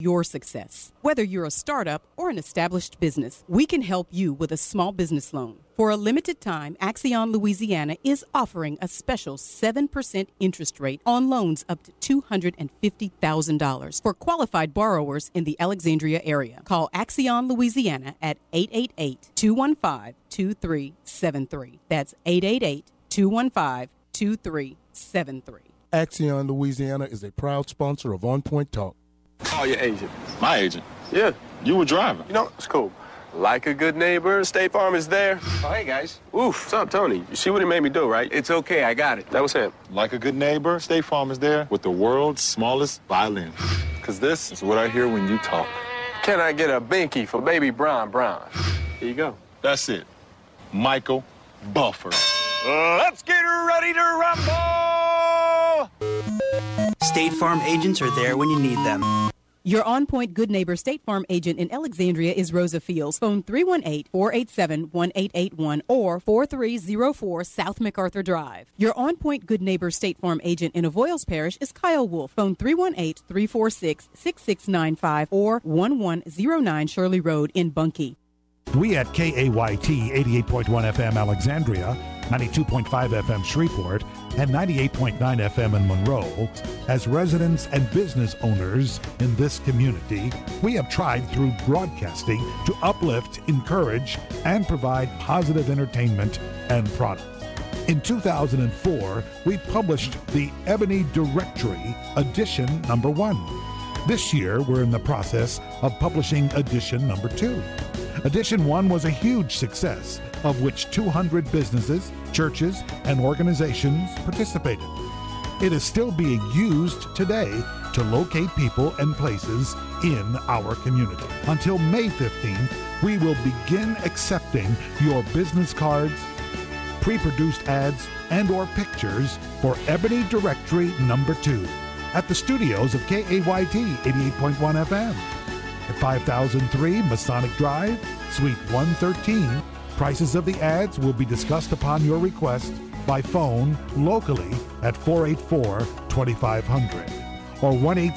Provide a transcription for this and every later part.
your success. Whether you're a startup or an established business, we can help you with a small business loan. For a limited time, Axion Louisiana is offering a special 7% interest rate on loans up to $250,000 for qualified borrowers in the Alexandria area. Call Axion Louisiana at 888-215-2373. That's 888-215-2373. Axion Louisiana is a proud sponsor of On Point Talk. Call your agent. My agent? Yeah. You were driving. You know, it's cool. Like a good neighbor, State Farm is there. Oh, hey, guys. Oof, what's up, Tony? You see what he made me do, right? It's okay, I got it. That was him. Like a good neighbor, State Farm is there with the world's smallest violin. Because this is what I hear when you talk. Can I get a binky for baby Brown? Here you go. That's it. Michael Buffer. Let's get ready to rumble! State Farm agents are there when you need them. Your On Point Good Neighbor State Farm agent in Alexandria is Rosa Fields. Phone 318-487-1881 or 4304 South MacArthur Drive. Your On Point Good Neighbor State Farm agent in Avoyles Parish is Kyle Wolf. Phone 318-346-6695 or 1109 Shirley Road in Bunkie. We at KAYT 88.1 FM Alexandria, 92.5 FM Shreveport, and 98.9 FM in Monroe, as residents and business owners in this community, we have tried through broadcasting to uplift, encourage, and provide positive entertainment and product. In 2004, we published the Ebony Directory, edition number 1. This year, we're in the process of publishing edition number 2. Edition 1 was a huge success, of which 200 businesses, churches, and organizations participated. It is still being used today to locate people and places in our community. Until May 15th, we will begin accepting your business cards, pre-produced ads, and/or pictures for Ebony Directory number 2 at the studios of KAYT 88.1 FM. At 5003 Masonic Drive, Suite 113. Prices of the ads will be discussed upon your request by phone locally at 484-2500 or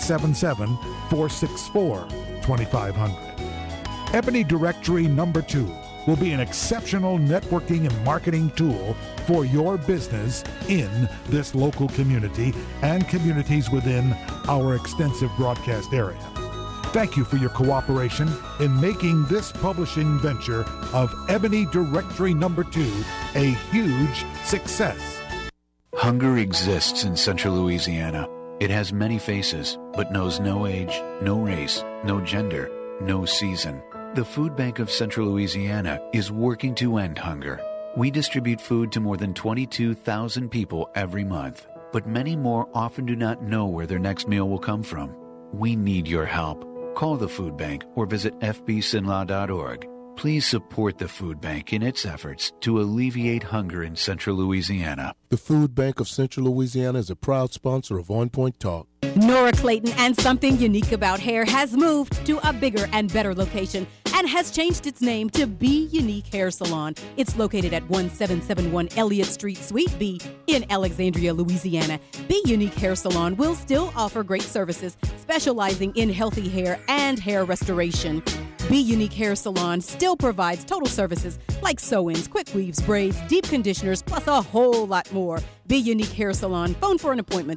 1-877-464-2500. Ebony Directory number 2 will be an exceptional networking and marketing tool for your business in this local community and communities within our extensive broadcast area. Thank you for your cooperation in making this publishing venture of Ebony Directory number 2 a huge success. Hunger exists in Central Louisiana. It has many faces, but knows no age, no race, no gender, no season. The Food Bank of Central Louisiana is working to end hunger. We distribute food to more than 22,000 people every month, but many more often do not know where their next meal will come from. We need your help. Call the Food Bank or visit fbsinlaw.org. Please support the Food Bank in its efforts to alleviate hunger in Central Louisiana. The Food Bank of Central Louisiana is a proud sponsor of On Point Talk. Nora Clayton and Something Unique About Hair has moved to a bigger and better location and has changed its name to Be Unique Hair Salon. It's located at 1771 Elliott Street, Suite B in Alexandria, Louisiana. Be Unique Hair Salon will still offer great services specializing in healthy hair and hair restoration. Be Unique Hair Salon still provides total services like sew-ins, quick weaves, braids, deep conditioners, plus a whole lot more. Be Unique Hair Salon. Phone for an appointment,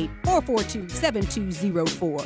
318-442-7204.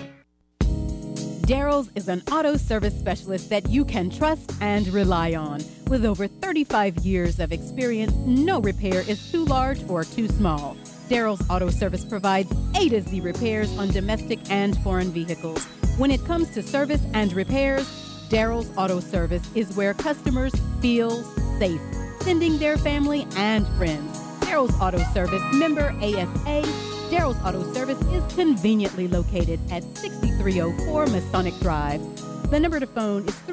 Daryl's is an auto service specialist that you can trust and rely on. With over 35 years of experience, no repair is too large or too small. Daryl's Auto Service provides A to Z repairs on domestic and foreign vehicles. When it comes to service and repairs, Daryl's Auto Service is where customers feel safe, sending their family and friends. Daryl's Auto Service, member ASA. Daryl's Auto Service is conveniently located at 6304 Masonic Drive. The number to phone is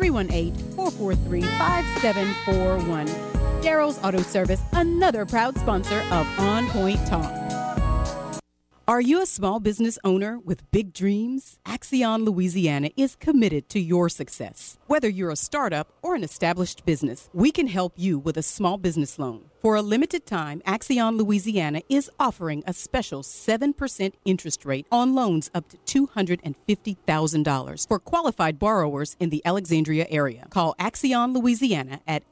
318-443-5741. Daryl's Auto Service, another proud sponsor of On Point Talk. Are you a small business owner with big dreams? Axion Louisiana is committed to your success. Whether you're a startup or an established business, we can help you with a small business loan. For a limited time, Axion Louisiana is offering a special 7% interest rate on loans up to $250,000 for qualified borrowers in the Alexandria area. Call Axion Louisiana at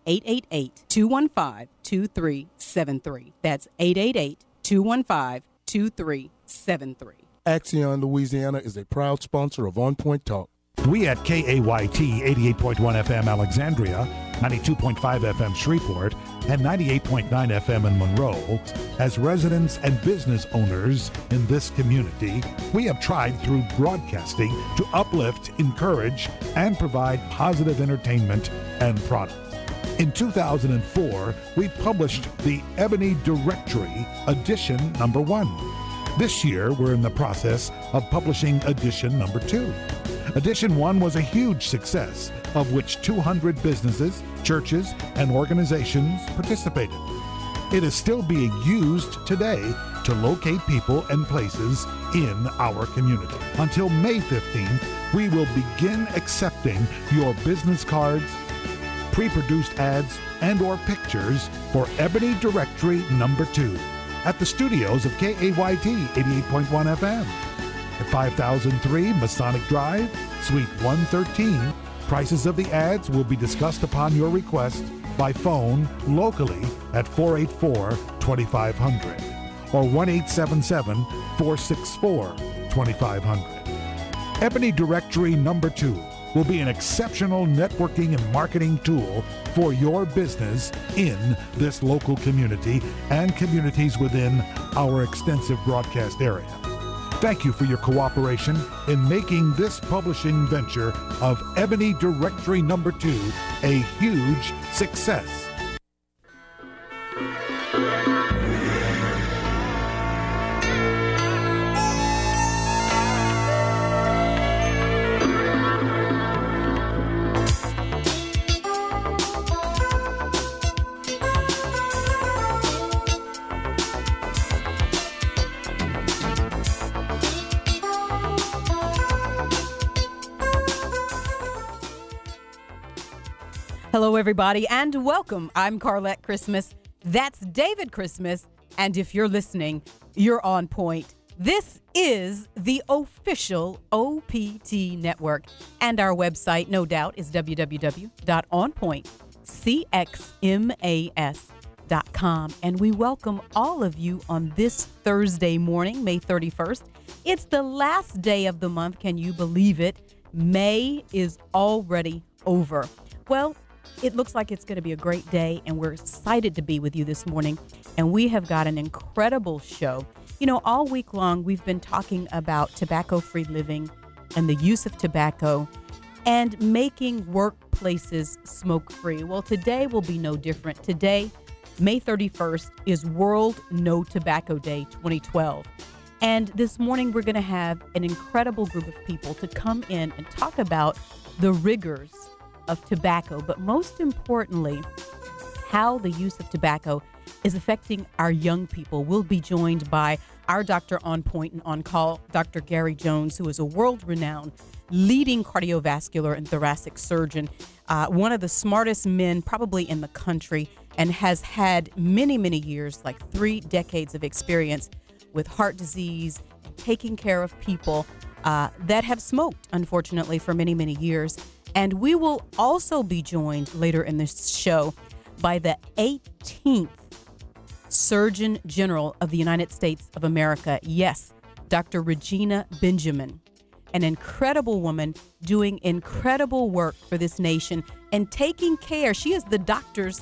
888-215-2373. That's 888-215-2373. Axion Louisiana is a proud sponsor of On Point Talk. We at KAYT 88.1 FM Alexandria, 92.5 FM Shreveport, and 98.9 FM in Monroe, as residents and business owners in this community, we have tried through broadcasting to uplift, encourage, and provide positive entertainment and products. In 2004, we published the Ebony Directory, edition number 1. This year, we're in the process of publishing edition number 2. Edition 1 was a huge success, of which 200 businesses, churches, and organizations participated. It is still being used today to locate people and places in our community. Until May 15th, we will begin accepting your business cards, pre-produced ads, and/or pictures for Ebony Directory number 2 at the studios of KAYT 88.1 FM at 5003 Masonic Drive, Suite 113. Prices of the ads will be discussed upon your request by phone locally at 484-2500 or 1-877-464-2500. Ebony Directory number 2 will be an exceptional networking and marketing tool for your business in this local community and communities within our extensive broadcast area. Thank you for your cooperation in making this publishing venture of Ebony Directory number 2 a huge success. Hello, everybody, and welcome. I'm Carlette Christmas. That's David Christmas. And if you're listening, you're on point. This is the official OPT network. And our website, no doubt, is www.onpointcxmas.com. And we welcome all of you on this Thursday morning, May 31st. It's the last day of the month. Can you believe it? May is already over. Well, it looks like it's going to be a great day, and we're excited to be with you this morning. And we have got an incredible show. You know, all week long, we've been talking about tobacco-free living and the use of tobacco and making workplaces smoke-free. Well, today will be no different. Today, May 31st, is World No Tobacco Day 2012. And this morning, we're going to have an incredible group of people to come in and talk about the rigors of tobacco, but most importantly, how the use of tobacco is affecting our young people. We'll be joined by our doctor on point and on call, Dr. Gary Jones, who is a world-renowned leading cardiovascular and thoracic surgeon, one of the smartest men probably in the country, and has had many, many years, like 3 decades of experience with heart disease, taking care of people that have smoked, unfortunately, for many, many years. And we will also be joined later in this show by the 18th Surgeon General of the United States of America. Yes, Dr. Regina Benjamin, an incredible woman doing incredible work for this nation and taking care. She is the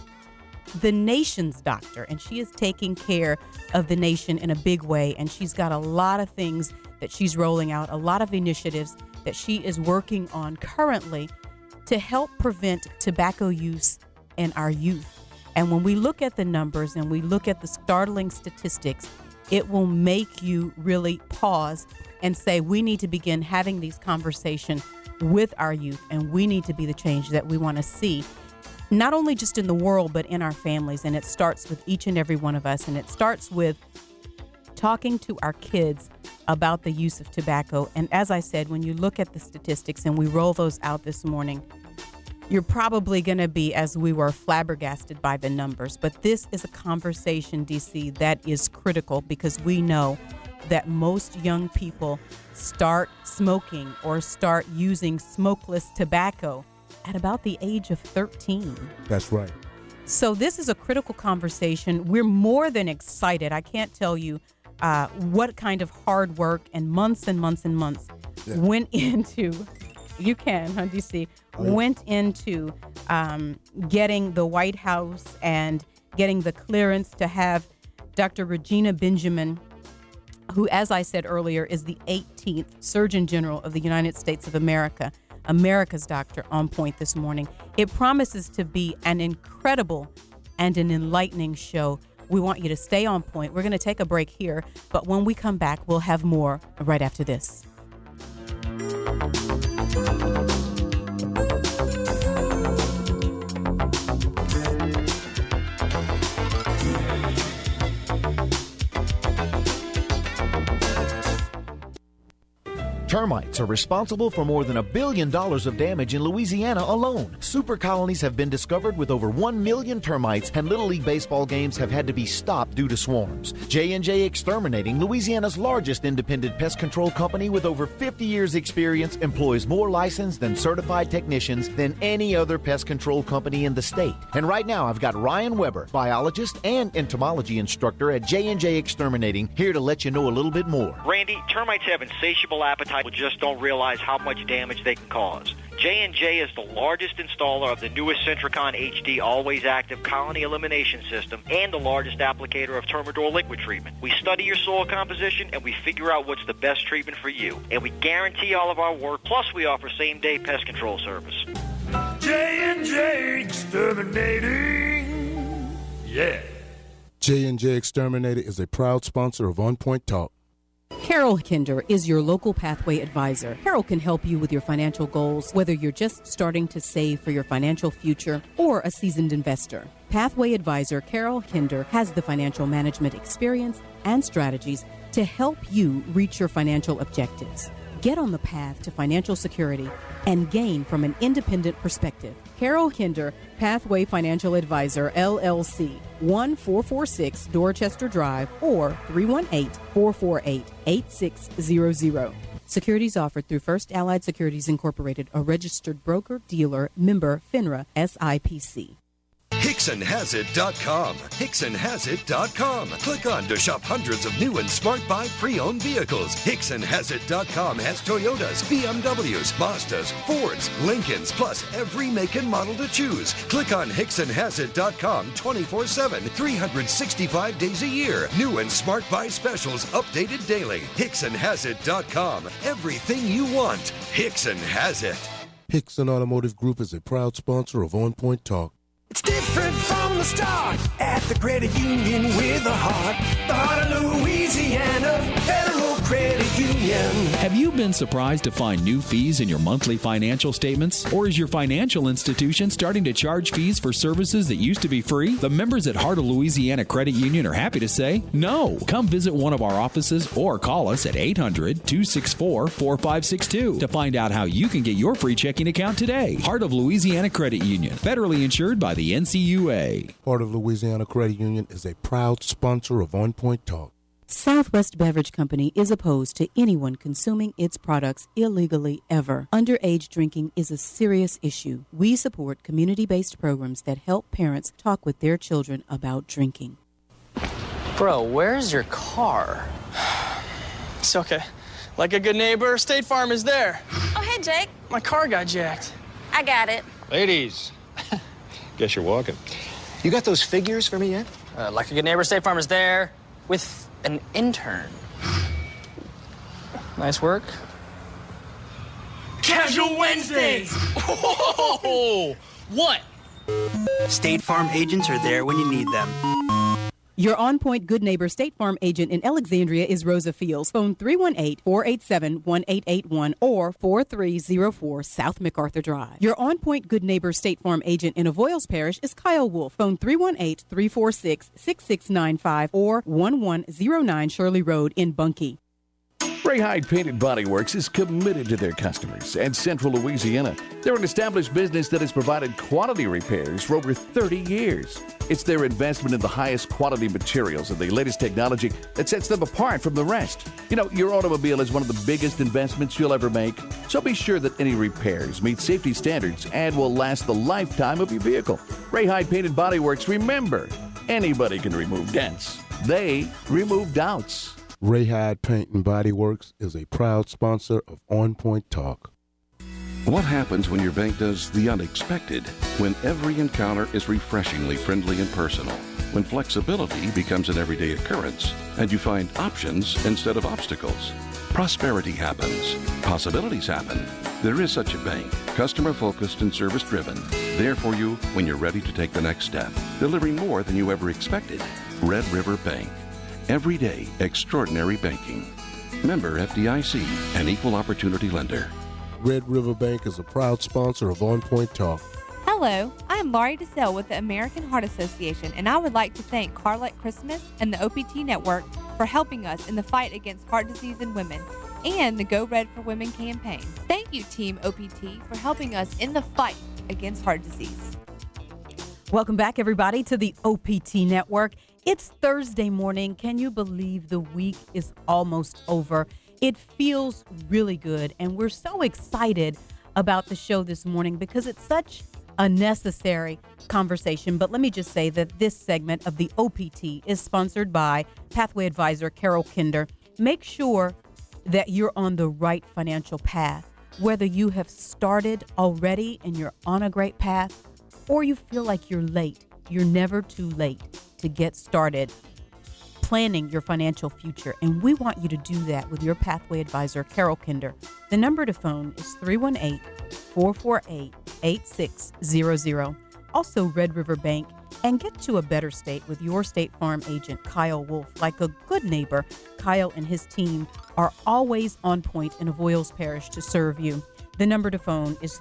nation's doctor, and she is taking care of the nation in a big way. And she's got a lot of things that she's rolling out, a lot of initiatives that she is working on currently to help prevent tobacco use in our youth. And when we look at the numbers and we look at the startling statistics, it will make you really pause and say, we need to begin having these conversations with our youth, and we need to be the change that we want to see, not only just in the world, but in our families. And it starts with each and every one of us, and it starts with talking to our kids about the use of tobacco. And as I said, when you look at the statistics and we roll those out this morning, you're probably going to be, as we were, flabbergasted by the numbers. But this is a conversation, DC, that is critical because we know that most young people start smoking or start using smokeless tobacco at about the age of 13. That's right. So this is a critical conversation. We're more than excited. I can't tell you what kind of hard work and months went into, you can, huh, DC, went into getting the White House and getting the clearance to have Dr. Regina Benjamin, who, as I said earlier, is the 18th Surgeon General of the United States of America, America's doctor, on point this morning. It promises to be an incredible and an enlightening show. We want you to stay on point. We're going to take a break here, but when we come back, we'll have more right after this. Termites are responsible for more than $1 billion of damage in Louisiana alone. Super colonies have been discovered with over 1 million termites, and Little League baseball games have had to be stopped due to swarms. J&J Exterminating, Louisiana's largest independent pest control company with over 50 years experience, employs more licensed and certified technicians than any other pest control company in the state. And right now I've got Ryan Weber, biologist and entomology instructor at J&J Exterminating, here to let you know a little bit more. Randy, termites have insatiable appetite. People just don't realize how much damage they can cause. J&J is the largest installer of the newest Centricon HD Always Active Colony Elimination System and the largest applicator of Termador liquid treatment. We study your soil composition and we figure out what's the best treatment for you. And we guarantee all of our work, plus we offer same-day pest control service. J&J Exterminating. Yeah. J&J Exterminator is a proud sponsor of On Point Talk. Carol Kinder is your local Pathway advisor. Carol can help you with your financial goals, whether you're just starting to save for your financial future or a seasoned investor. Pathway advisor Carol Kinder has the financial management experience and strategies to help you reach your financial objectives. Get on the path to financial security and gain from an independent perspective. Carol Kinder, Pathway Financial Advisor, LLC, 1446 Dorchester Drive, or 318-448-8600. Securities offered through First Allied Securities Incorporated, a registered broker, dealer, member, FINRA, SIPC. HicksonHasIt.com. HicksonHasIt.com. Click on to shop hundreds of new and smart buy pre-owned vehicles. HicksonHasIt.com has Toyotas, BMWs, Mazdas, Fords, Lincolns, plus every make and model to choose. Click on HicksonHasIt.com 24/7, 365 days a year. New and smart buy specials updated daily. HicksonHasIt.com. Everything you want. Hickson has it. Hickson Automotive Group is a proud sponsor of On Point Talk. It's different from the start at the credit union with a heart. The heart of Louisiana, Federal Credit Union. Have you been surprised to find new fees in your monthly financial statements? Or is your financial institution starting to charge fees for services that used to be free? The members at Heart of Louisiana Credit Union are happy to say no. Come visit one of our offices or call us at 800-264-4562 to find out how you can get your free checking account today. Heart of Louisiana Credit Union, federally insured by the NCUA. Heart of Louisiana Credit Union is a proud sponsor of On Point Talk. Southwest Beverage Company is opposed to anyone consuming its products illegally ever. Underage drinking is a serious issue. We support community-based programs that help parents talk with their children about drinking. Bro, where's your car? It's okay. Like a good neighbor, State Farm is there. Oh, hey, Jake. My car got jacked. I got it. Ladies, guess you're walking. You got those figures for me yet? Like a good neighbor, State Farm is there with an intern. Nice work. Casual Wednesdays. Oh, what? State Farm agents are there when you need them. Your On Point Good Neighbor State Farm agent in Alexandria is Rosa Fields. Phone 318-487-1881 or 4304 South MacArthur Drive. Your On Point Good Neighbor State Farm agent in Avoyles Parish is Kyle Wolf. Phone 318-346-6695 or 1109 Shirley Road in Bunkie. Ray Hyde Painted Body Works is committed to their customers and Central Louisiana. They're an established business that has provided quality repairs for over 30 years. It's their investment in the highest quality materials and the latest technology that sets them apart from the rest. You know, your automobile is one of the biggest investments you'll ever make, so be sure that any repairs meet safety standards and will last the lifetime of your vehicle. Ray Hyde Painted Body Works, remember, anybody can remove dents. They remove doubts. Ray Hyde Paint and Body Works is a proud sponsor of On Point Talk. What happens when your bank does the unexpected? When every encounter is refreshingly friendly and personal? When flexibility becomes an everyday occurrence and you find options instead of obstacles? Prosperity happens. Possibilities happen. There is such a bank, customer-focused and service-driven, there for you when you're ready to take the next step, delivering more than you ever expected. Red River Bank. Everyday extraordinary banking. Member FDIC, an equal opportunity lender. Red River Bank is a proud sponsor of On Point Talk. Hello, I am Laurie DeSalle with the American Heart Association, and I would like to thank Carlette Christmas and the OPT Network for helping us in the fight against heart disease in women and the Go Red for Women campaign. Thank you, Team OPT, for helping us in the fight against heart disease. Welcome back, everybody, to the OPT Network. It's Thursday morning. Can you believe the week is almost over? It feels really good, and we're so excited about the show this morning because it's such a necessary conversation. But let me just say that this segment of the OPT is sponsored by Pathway Advisor Carol Kinder. Make sure that you're on the right financial path, whether you have started already and you're on a great path, or you feel like you're late. You're never too late to get started planning your financial future. And we want you to do that with your Pathway Advisor, Carol Kinder. The number to phone is 318-448-8600. Also, Red River Bank. And get to a better state with your State Farm agent, Kyle Wolf. Like a good neighbor, Kyle and his team are always on point in Avoyles Parish to serve you. The number to phone is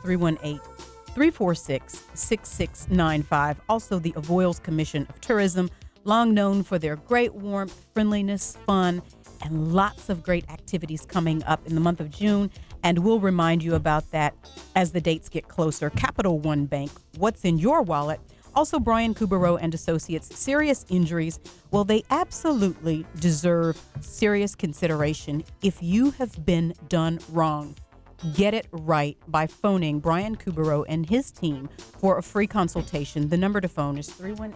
318-346-6695. Also, the Avoyles Commission of Tourism, long known for their great warmth, friendliness, fun, and lots of great activities coming up in the month of June. And we'll remind you about that as the dates get closer. Capital One Bank, what's in your wallet? Also, Brian Coubereau and Associates, serious injuries. Well, they absolutely deserve serious consideration. If you have been done wrong, get it right by phoning Brian Coubereau and his team for a free consultation. The number to phone is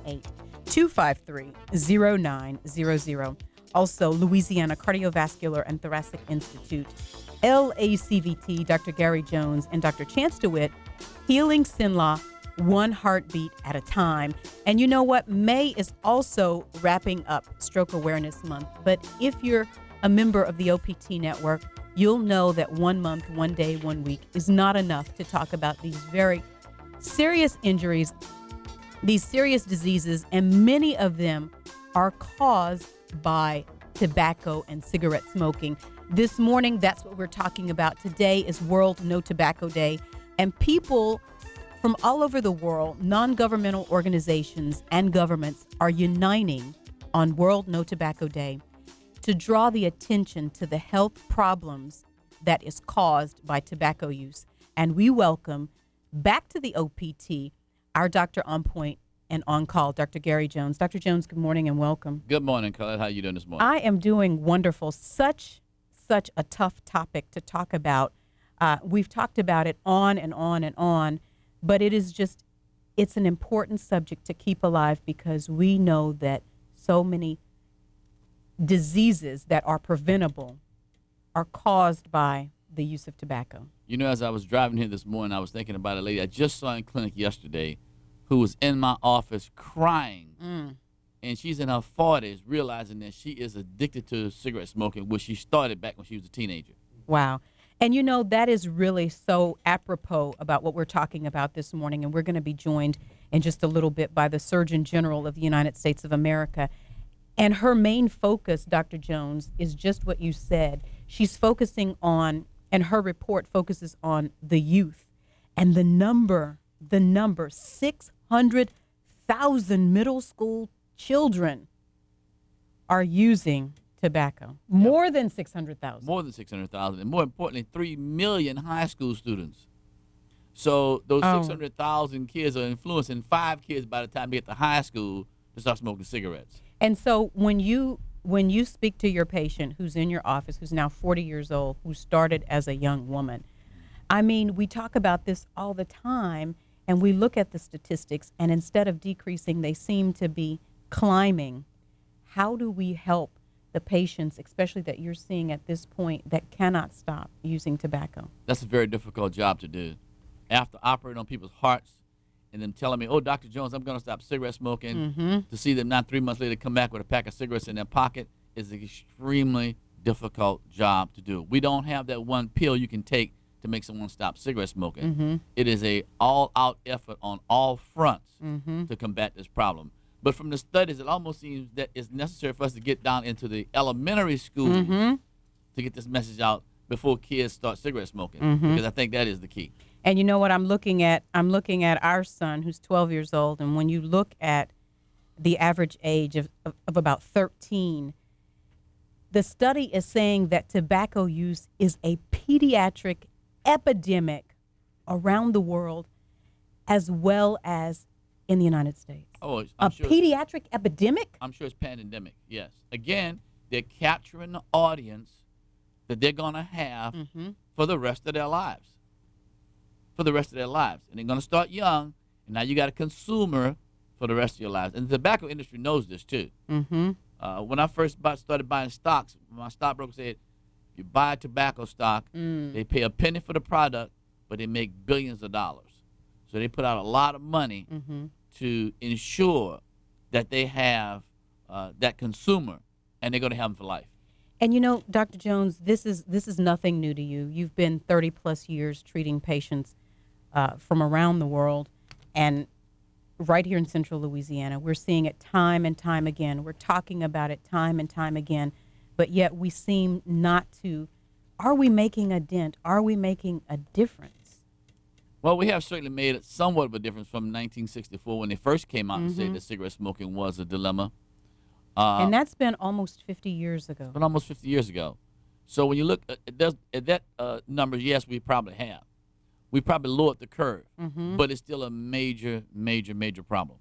318-253-0900. Also, Louisiana Cardiovascular and Thoracic Institute, LACVT, Dr. Gary Jones and Dr. Chance DeWitt, Healing Sinlaw, one heartbeat at a time. And you know what? May is also wrapping up Stroke Awareness Month. But if you're a member of the OPT Network, you'll know that 1 month, 1 day, 1 week is not enough to talk about these very serious injuries, these serious diseases, and many of them are caused by tobacco and cigarette smoking. This morning, that's what we're talking about. Today is World No Tobacco Day, and people from all over the world, non-governmental organizations and governments are uniting on World No Tobacco Day to draw the attention to the health problems that is caused by tobacco use. And we welcome back to the OPT our Dr. On Point and On Call, Dr. Gary Jones. Dr. Jones, good morning and welcome. Good morning, Colette. How are you doing this morning? I am doing wonderful. Such a tough topic to talk about. We've talked about it on and on and on, but it's an important subject to keep alive because we know that so many diseases that are preventable are caused by the use of tobacco. You know, as I was driving here this morning, I was thinking about a lady I just saw in clinic yesterday who was in my office crying. And she's in her 40s, realizing that she is addicted to cigarette smoking, which she started back when she was a teenager. Wow. And, you know, that is really so apropos about what we're talking about this morning. And we're going to be joined in just a little bit by the Surgeon General of the United States of America. And her main focus, Dr. Jones, is just what you said. She's focusing on, and her report focuses on the youth and the number, 600,000 middle school children are using tobacco. More than 600,000. More than 600,000. And more importantly, 3 million high school students. So those 600,000 kids are influencing 5 kids by the time they get to high school to start smoking cigarettes. And so when you speak to your patient who's in your office, who's now 40 years old, who started as a young woman, I mean, we talk about this all the time, and we look at the statistics, and instead of decreasing, they seem to be climbing. How do we help the patients, especially that you're seeing at this point, that cannot stop using tobacco? That's a very difficult job to do. After operating on people's hearts and them telling me, oh, Dr. Jones, I'm going to stop cigarette smoking, to see them not 3 months later come back with a pack of cigarettes in their pocket is an extremely difficult job to do. We don't have that one pill you can take to make someone stop cigarette smoking. It is a all-out effort on all fronts to combat this problem. But from the studies, it almost seems that it's necessary for us to get down into the elementary schools to get this message out before kids start cigarette smoking, because I think that is the key. And you know what I'm looking at? I'm looking at our son, who's 12 years old, and when you look at the average age of about 13, the study is saying that tobacco use is a pediatric epidemic around the world as well as in the United States. Oh, pediatric epidemic? I'm sure it's pandemic, yes. Again, they're capturing the audience that they're going to have for the rest of their lives. For the rest of their lives. And they're going to start young, and now you got a consumer for the rest of your lives. And the tobacco industry knows this, too. When I first started buying stocks, my stockbroker said, if you buy tobacco stock, they pay a penny for the product, but they make billions of dollars. So they put out a lot of money to ensure that they have that consumer, and they're going to have them for life. And you know, Dr. Jones, this is nothing new to you. You've been 30-plus years treating patients from around the world, and right here in Central Louisiana, we're seeing it time and time again. We're talking about it time and time again, but yet we seem not to. Are we making a dent? Are we making a difference? Well, we have certainly made somewhat of a difference from 1964 when they first came out and said that cigarette smoking was a dilemma. And that's been almost 50 years ago. It's been almost 50 years ago. So when you look at that number, yes, we probably have. We probably lowered the curve, but it's still a major, major, major problem.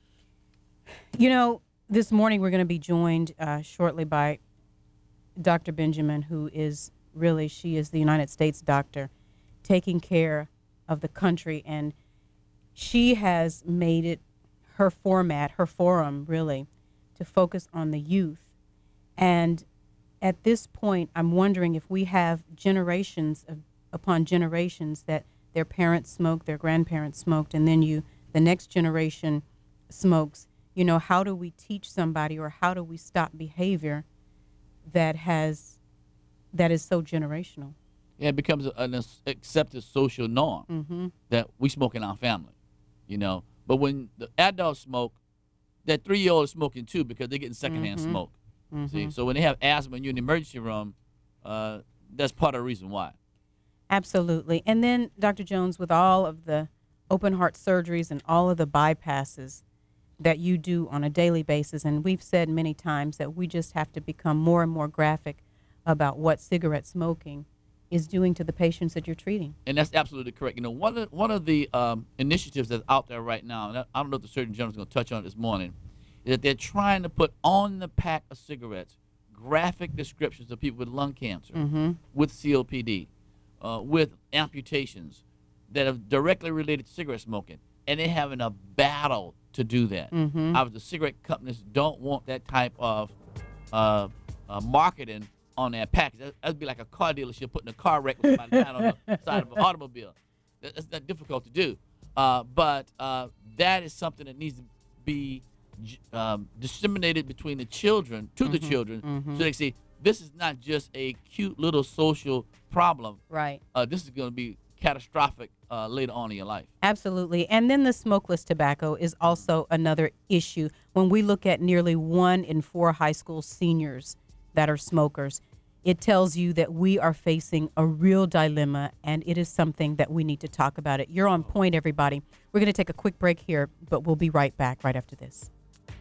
You know, this morning we're going to be joined shortly by Dr. Benjamin, who is she is the United States doctor taking care of the country, and she has made it her forum, really, to focus on the youth. And at this point, I'm wondering if we have generations upon generations that their parents smoked, their grandparents smoked, and then the next generation smokes. You know, how do we teach somebody, or how do we stop behavior that is so generational? Yeah, it becomes an accepted social norm that we smoke in our family, you know. But when the adults smoke, that 3-year-old is smoking too, because they're getting secondhand smoke. See, so when they have asthma and you're in the emergency room, that's part of the reason why. Absolutely. And then, Dr. Jones, with all of the open heart surgeries and all of the bypasses that you do on a daily basis, and we've said many times that we just have to become more and more graphic about what cigarette smoking is doing to the patients that you're treating. And that's absolutely correct. You know, one of the initiatives that's out there right now, and I don't know if the Surgeon General is going to touch on it this morning, is that they're trying to put on the pack of cigarettes graphic descriptions of people with lung cancer, with COPD, with amputations that are directly related to cigarette smoking. And they're having a battle to do that. The cigarette companies don't want that type of marketing on their package. That'd be like a car dealership putting a car wreck with somebody down on the side of an automobile. That's not difficult to do. But that is something that needs to be disseminated between the children, to the children, so they see this is not just a cute little social problem. Right. This is going to be catastrophic later on in your life. Absolutely. And then the smokeless tobacco is also another issue. When we look at nearly 1 in 4 high school seniors that are smokers, it tells you that we are facing a real dilemma, and it is something that we need to talk about it. You're on point, everybody. We're going to take a quick break here, but we'll be right back right after this.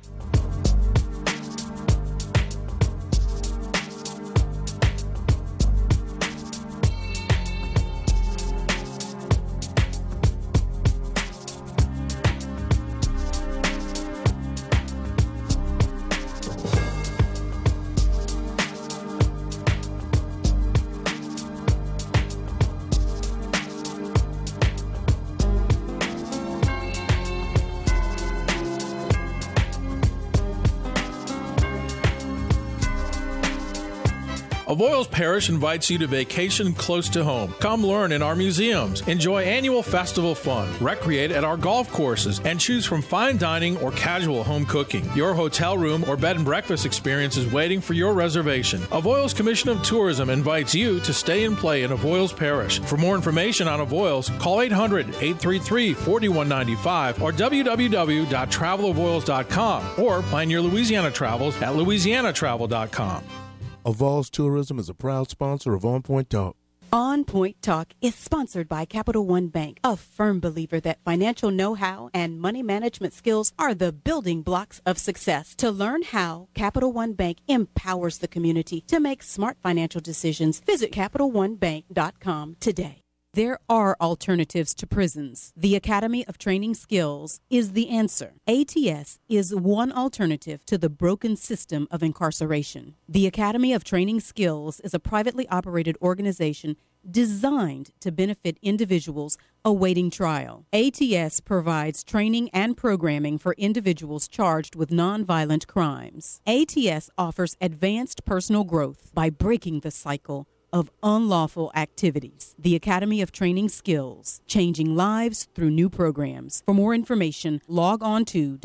Avoyelles Parish invites you to vacation close to home. Come learn in our museums, enjoy annual festival fun, recreate at our golf courses, and choose from fine dining or casual home cooking. Your hotel room or bed and breakfast experience is waiting for your reservation. Avoyelles Commission of Tourism invites you to stay and play in Avoyelles Parish. For more information on Avoyelles, call 800-833-4195 or www.travelavoyelles.com or plan your Louisiana travels at louisianatravel.com. Avoyelles Tourism is a proud sponsor of On Point Talk. On Point Talk is sponsored by Capital One Bank, a firm believer that financial know-how and money management skills are the building blocks of success. To learn how Capital One Bank empowers the community to make smart financial decisions, visit CapitalOneBank.com today. There are alternatives to prisons. The Academy of Training Skills is the answer. ATS is one alternative to the broken system of incarceration. The Academy of Training Skills is a privately operated organization designed to benefit individuals awaiting trial. ATS provides training and programming for individuals charged with nonviolent crimes. ATS offers advanced personal growth by breaking the cycle of unlawful activities. The Academy of Training Skills, changing lives through new programs. For more information, log on to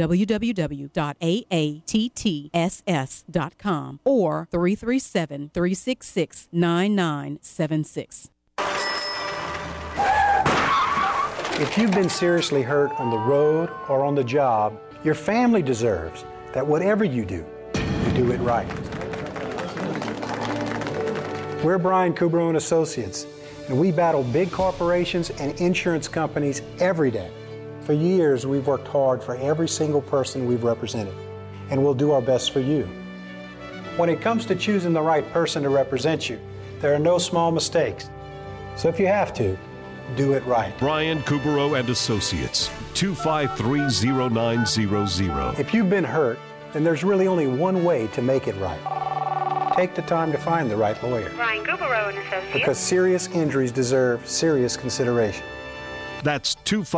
www.aatts.com or 337-366-9976. If you've been seriously hurt on the road or on the job, your family deserves that whatever you do it right. We're Brian Kubrow & Associates, and we battle big corporations and insurance companies every day. For years, we've worked hard for every single person we've represented, and we'll do our best for you. When it comes to choosing the right person to represent you, there are no small mistakes. So if you have to, do it right. Brian Kubrow & Associates, 253-0900. If you've been hurt, then there's really only one way to make it right. Take the time to find the right lawyer. Brian Kubrow & Associates. Because serious injuries deserve serious consideration. That's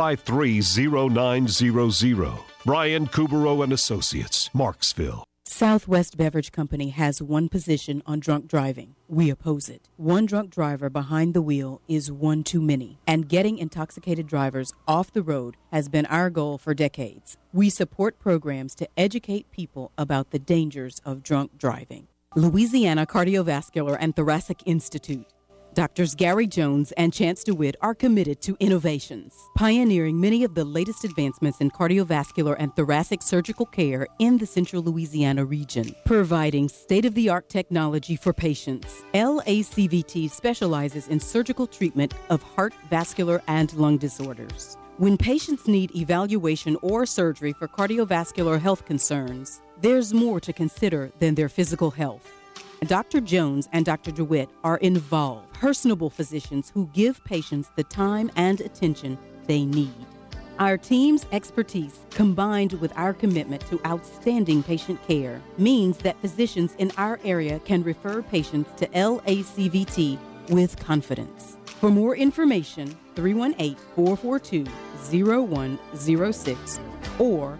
253-0900. Brian Kubrow & Associates, Marksville. Southwest Beverage Company has one position on drunk driving. We oppose it. One drunk driver behind the wheel is one too many, and getting intoxicated drivers off the road has been our goal for decades. We support programs to educate people about the dangers of drunk driving. Louisiana Cardiovascular and Thoracic Institute. Doctors Gary Jones and Chance DeWitt are committed to innovations, pioneering many of the latest advancements in cardiovascular and thoracic surgical care in the central Louisiana region, providing state-of-the-art technology for patients. LACVT specializes in surgical treatment of heart, vascular, and lung disorders. When patients need evaluation or surgery for cardiovascular health concerns, there's more to consider than their physical health. Dr. Jones and Dr. DeWitt are involved, personable physicians who give patients the time and attention they need. Our team's expertise, combined with our commitment to outstanding patient care, means that physicians in our area can refer patients to LACVT with confidence. For more information, 318-442-0106 or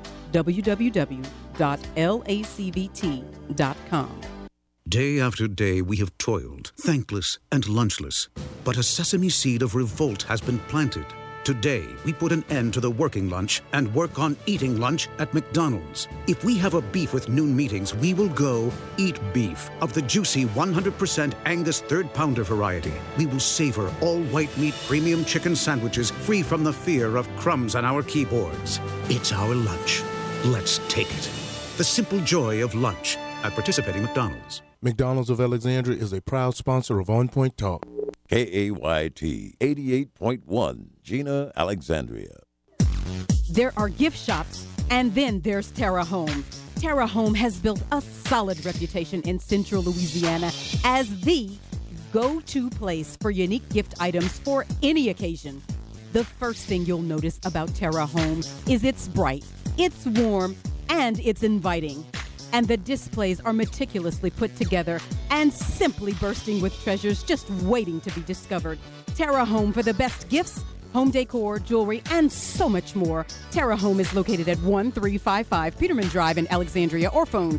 www.lacvt.com. Day after day we have toiled, thankless and lunchless. But a sesame seed of revolt has been planted. Today, we put an end to the working lunch and work on eating lunch at McDonald's. If we have a beef with noon meetings, we will go eat beef of the juicy 100% Angus third pounder variety. We will savor all white meat premium chicken sandwiches free from the fear of crumbs on our keyboards. It's our lunch. Let's take it. The simple joy of lunch at participating McDonald's. McDonald's of Alexandria is a proud sponsor of On Point Talk. KAYT 88.1, Gina, Alexandria. There are gift shops, and then there's Terra Home. Terra Home has built a solid reputation in Central Louisiana as the go-to place for unique gift items for any occasion. The first thing you'll notice about Terra Home is it's bright, it's warm, and it's inviting. And the displays are meticulously put together and simply bursting with treasures just waiting to be discovered. Terra Home for the best gifts, home decor, jewelry, and so much more. Terra Home is located at 1355 Peterman Drive in Alexandria, or phone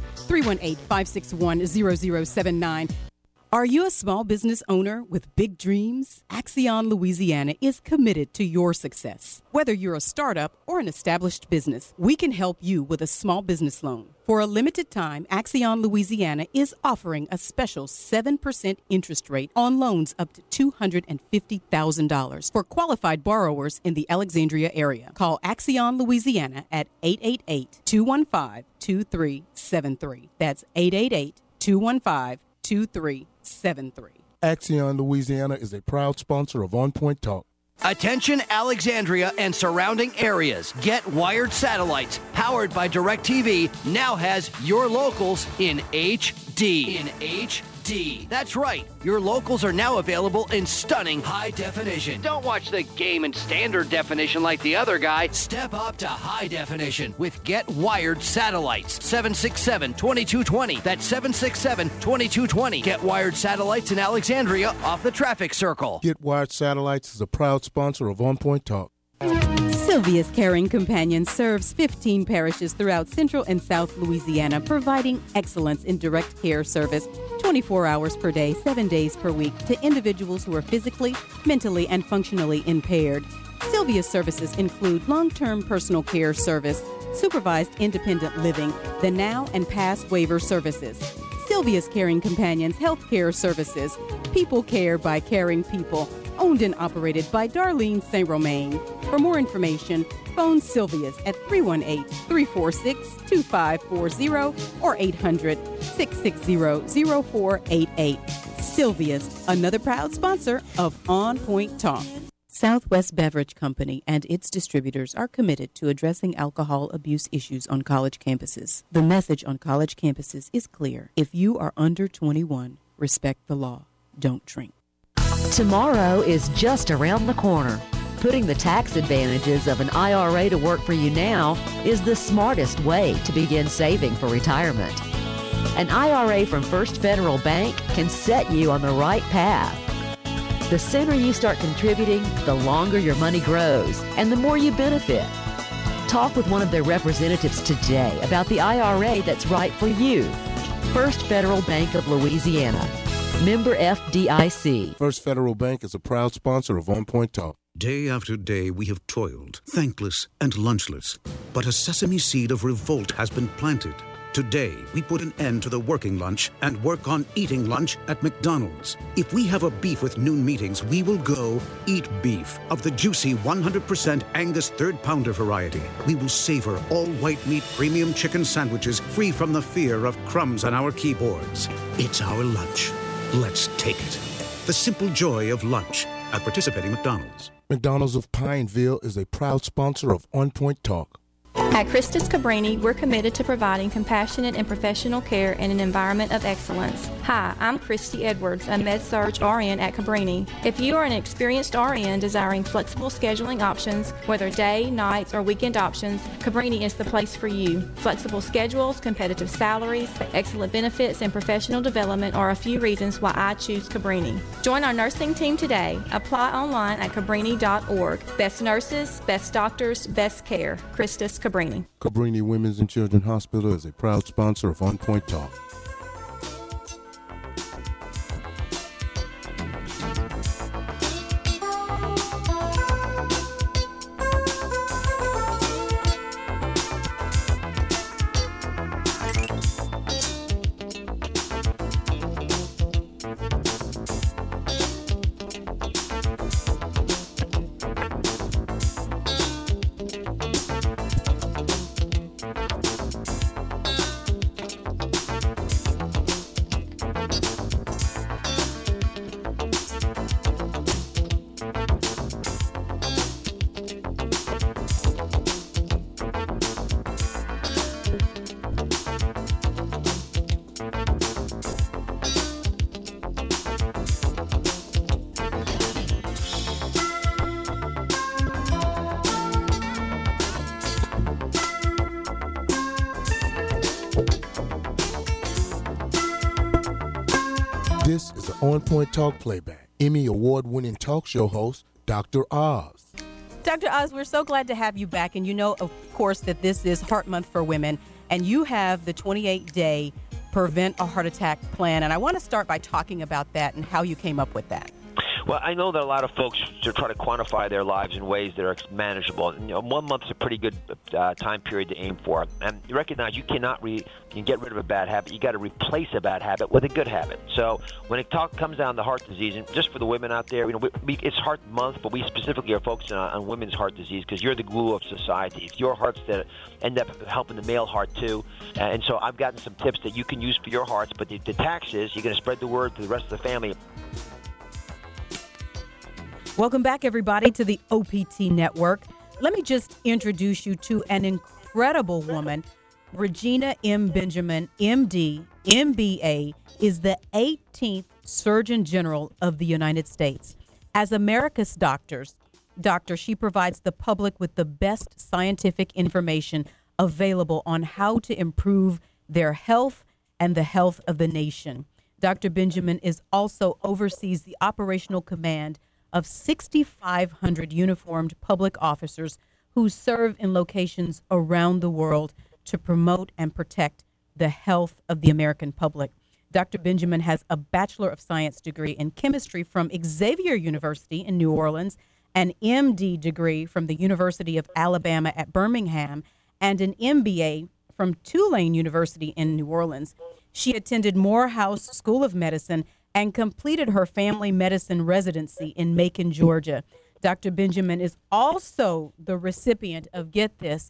318-561-0079. Are you a small business owner with big dreams? Axion Louisiana is committed to your success. Whether you're a startup or an established business, we can help you with a small business loan. For a limited time, Axion Louisiana is offering a special 7% interest rate on loans up to $250,000 for qualified borrowers in the Alexandria area. Call Axion Louisiana at 888-215-2373. That's 888-215-2373. Axion Louisiana is a proud sponsor of On Point Talk. Attention Alexandria and surrounding areas. Get Wired Satellites, powered by DirecTV, now has your locals in HD. In HD. That's right. Your locals are now available in stunning high definition. Don't watch the game in standard definition like the other guy. Step up to high definition with Get Wired Satellites. 767-2220. That's 767-2220. Get Wired Satellites in Alexandria off the traffic circle. Get Wired Satellites is a proud sponsor of On Point Talk. Sylvia's Caring Companion serves 15 parishes throughout Central and South Louisiana, providing excellence in direct care service 24 hours per day, 7 days per week to individuals who are physically, mentally, and functionally impaired. Sylvia's services include long-term personal care service, supervised independent living, the now and past waiver services. Sylvia's Caring Companions Health Care Services, people care by caring people, owned and operated by Darlene St. Romain. For more information, phone Sylvia's at 318-346-2540 or 800-660-0488. Sylvia's, another proud sponsor of On Point Talk. Southwest Beverage Company and its distributors are committed to addressing alcohol abuse issues on college campuses. The message on college campuses is clear. If you are under 21, respect the law. Don't drink. Tomorrow is just around the corner. Putting the tax advantages of an IRA to work for you now is the smartest way to begin saving for retirement. An IRA from First Federal Bank can set you on the right path. The sooner you start contributing, the longer your money grows and the more you benefit. Talk with one of their representatives today about the IRA that's right for you. First Federal Bank of Louisiana. Member FDIC. First Federal Bank is a proud sponsor of On Point Talk. Day after day, we have toiled, thankless and lunchless. But a sesame seed of revolt has been planted. Today, we put an end to the working lunch and work on eating lunch at McDonald's. If we have a beef with noon meetings, we will go eat beef of the juicy 100% Angus third pounder variety. We will savor all white meat premium chicken sandwiches free from the fear of crumbs on our keyboards. It's our lunch. Let's take it. The simple joy of lunch at participating McDonald's. McDonald's of Pineville is a proud sponsor of On Point Talk. At Christus Cabrini, we're committed to providing compassionate and professional care in an environment of excellence. Hi, I'm Christy Edwards, a Med-Surg RN at Cabrini. If you are an experienced RN desiring flexible scheduling options, whether day, nights, or weekend options, Cabrini is the place for you. Flexible schedules, competitive salaries, excellent benefits, and professional development are a few reasons why I choose Cabrini. Join our nursing team today. Apply online at cabrini.org. Best nurses, best doctors, best care. Christus Cabrini. Cabrini Women's and Children's Hospital is a proud sponsor of On Point Talk. This is an On Point Talk playback. Emmy award-winning talk show host, Dr. Oz. Dr. Oz, we're so glad to have you back. And you know, of course, that this is Heart Month for Women, and you have the 28-day Prevent a Heart Attack plan. And I want to start by talking about that and how you came up with that. Well, I know that a lot of folks are trying to quantify their lives in ways that are manageable. And, 1 month is a pretty good time period to aim for. And you recognize you cannot you can get rid of a bad habit. You got to replace a bad habit with a good habit. So when it comes down to heart disease, and just for the women out there, it's Heart Month, but we specifically are focusing on women's heart disease because you're the glue of society. It's your hearts that end up helping the male heart too. And so I've gotten some tips that you can use for your hearts. But the tax is you're going to spread the word to the rest of the family. Welcome back, everybody, to the OPT Network. Let me just introduce you to an incredible woman. Regina M. Benjamin, MD, MBA, is the 18th Surgeon General of the United States. As America's doctor, she provides the public with the best scientific information available on how to improve their health and the health of the nation. Dr. Benjamin also oversees the operational command of 6,500 uniformed public officers who serve in locations around the world to promote and protect the health of the American public. Dr. Benjamin has a Bachelor of Science degree in chemistry from Xavier University in New Orleans, an MD degree from the University of Alabama at Birmingham, and an MBA from Tulane University in New Orleans. She attended Morehouse School of Medicine and completed her family medicine residency in Macon, Georgia. Dr. Benjamin is also the recipient of, get this,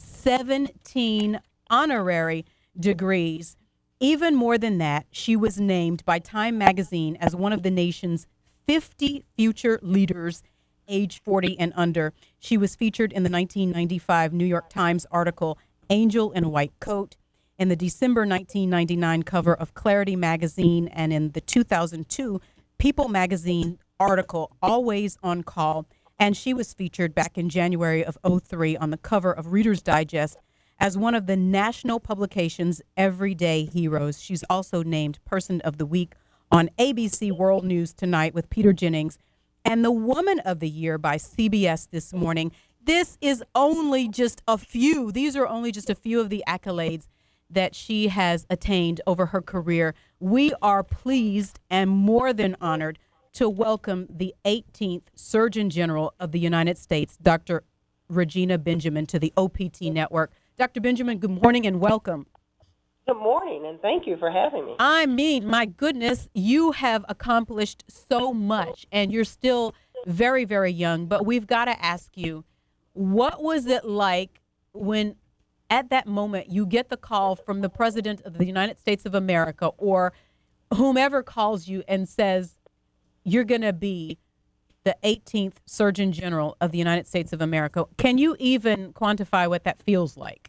17 honorary degrees. Even more than that, she was named by Time Magazine as one of the nation's 50 future leaders age 40 and under. She was featured in the 1995 New York Times article, Angel in a White Coat, in the December 1999 cover of Clarity Magazine, and in the 2002 People Magazine article, Always on Call. And she was featured back in January of 2003 on the cover of Reader's Digest as one of the national publication's Everyday Heroes. She's also named Person of the Week on ABC World News Tonight with Peter Jennings, and the Woman of the Year by CBS This Morning. This is only just a few. These are only just a few of the accolades that she has attained over her career. We are pleased and more than honored to welcome the 18th Surgeon General of the United States, Dr. Regina Benjamin, to the OPT Network. Dr. Benjamin, good morning and welcome. Good morning, and thank you for having me. I mean, my goodness, you have accomplished so much, and you're still very, very young. But we've got to ask you, what was it like when at that moment you get the call from the President of the United States of America or whomever calls you and says you're going to be the 18th Surgeon General of the United States of America? Can you even quantify what that feels like?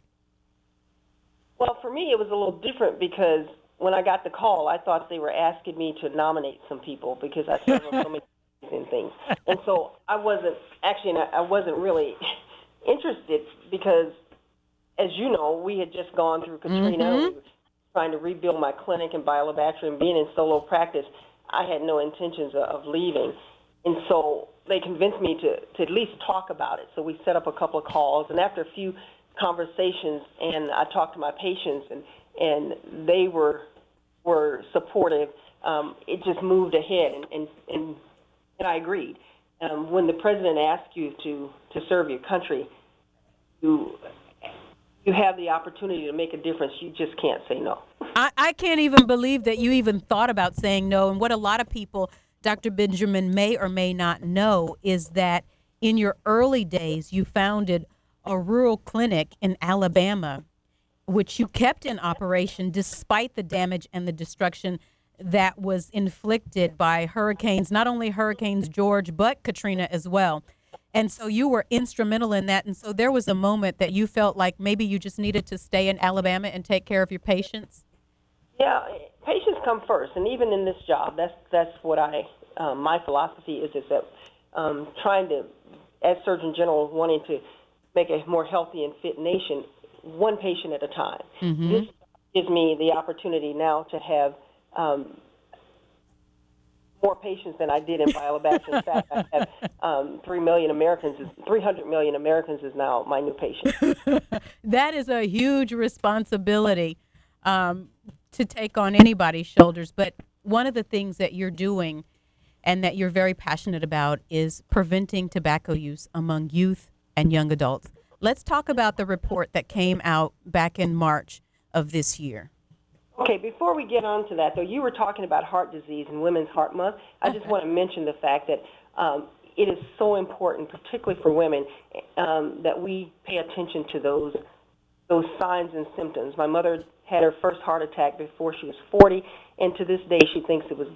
Well, for me, it was a little different because when I got the call, I thought they were asking me to nominate some people because I serve on so many things. And so I wasn't really interested because, as you know, we had just gone through Katrina. Mm-hmm. We were trying to rebuild my clinic in BioLabacture, and being in solo practice, I had no intentions of leaving. And so they convinced me to at least talk about it. So we set up a couple of calls, and after a few conversations, and I talked to my patients, and they were supportive. It just moved ahead, and I agreed. When the president asks you to serve your country, you have the opportunity to make a difference. You just can't say no. I can't even believe that you even thought about saying no. And what a lot of people, Dr. Benjamin, may or may not know is that in your early days, you founded a rural clinic in Alabama, which you kept in operation despite the damage and the destruction that was inflicted by hurricanes, not only Hurricanes George, but Katrina as well. And so you were instrumental in that. And so there was a moment that you felt like maybe you just needed to stay in Alabama and take care of your patients? Yeah, patients come first. And even in this job, that's what my philosophy is that trying to, as Surgeon General, wanting to make a more healthy and fit nation, one patient at a time. Mm-hmm. This gives me the opportunity now to have more patients than I did in Biobatch. In fact, I have 300 million Americans is now my new patient. That is a huge responsibility to take on anybody's shoulders. But one of the things that you're doing and that you're very passionate about is preventing tobacco use among youth and young adults. Let's talk about the report that came out back in March of this year. Okay, before we get on to that, though, you were talking about heart disease and Women's Heart Month. I just want to mention the fact that it is so important, particularly for women, that we pay attention to those signs and symptoms. My mother had her first heart attack before she was 40, and to this day she thinks it was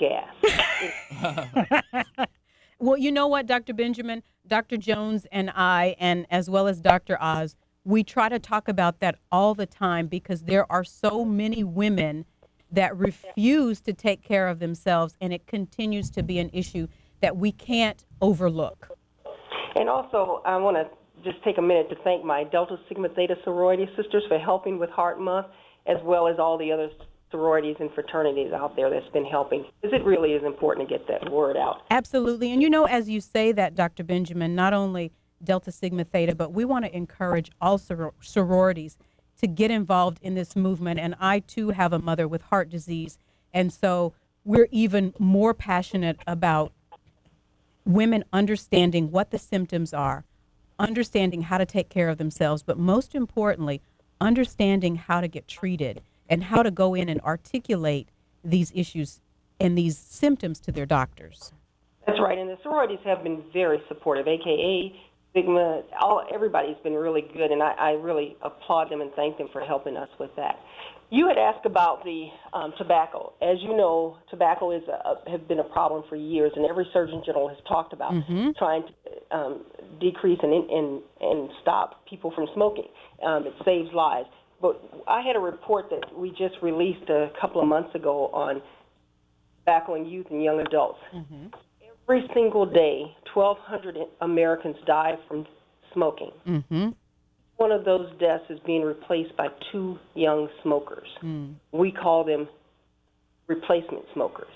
gas. Well, you know what, Dr. Benjamin, Dr. Jones and I, and as well as Dr. Oz, we try to talk about that all the time because there are so many women that refuse to take care of themselves, and it continues to be an issue that we can't overlook. And also, I want to just take a minute to thank my Delta Sigma Theta sorority sisters for helping with Heart Month, as well as all the other sororities and fraternities out there that's been helping, because it really is important to get that word out. Absolutely. And you know, as you say that, Dr. Benjamin, not only Delta Sigma Theta, but we want to encourage all sororities to get involved in this movement. And I, too, have a mother with heart disease. And so we're even more passionate about women understanding what the symptoms are, understanding how to take care of themselves, but most importantly, understanding how to get treated and how to go in and articulate these issues and these symptoms to their doctors. That's right, and the sororities have been very supportive, AKA Sigma, everybody's been really good, and I really applaud them and thank them for helping us with that. You had asked about the tobacco. As you know, tobacco has been a problem for years, and every Surgeon General has talked about trying to decrease and stop people from smoking. It saves lives. But I had a report that we just released a couple of months ago on tobacco in youth and young adults. Every single day, 1,200 Americans die from smoking. One of those deaths is being replaced by 2 young smokers. We call them replacement smokers.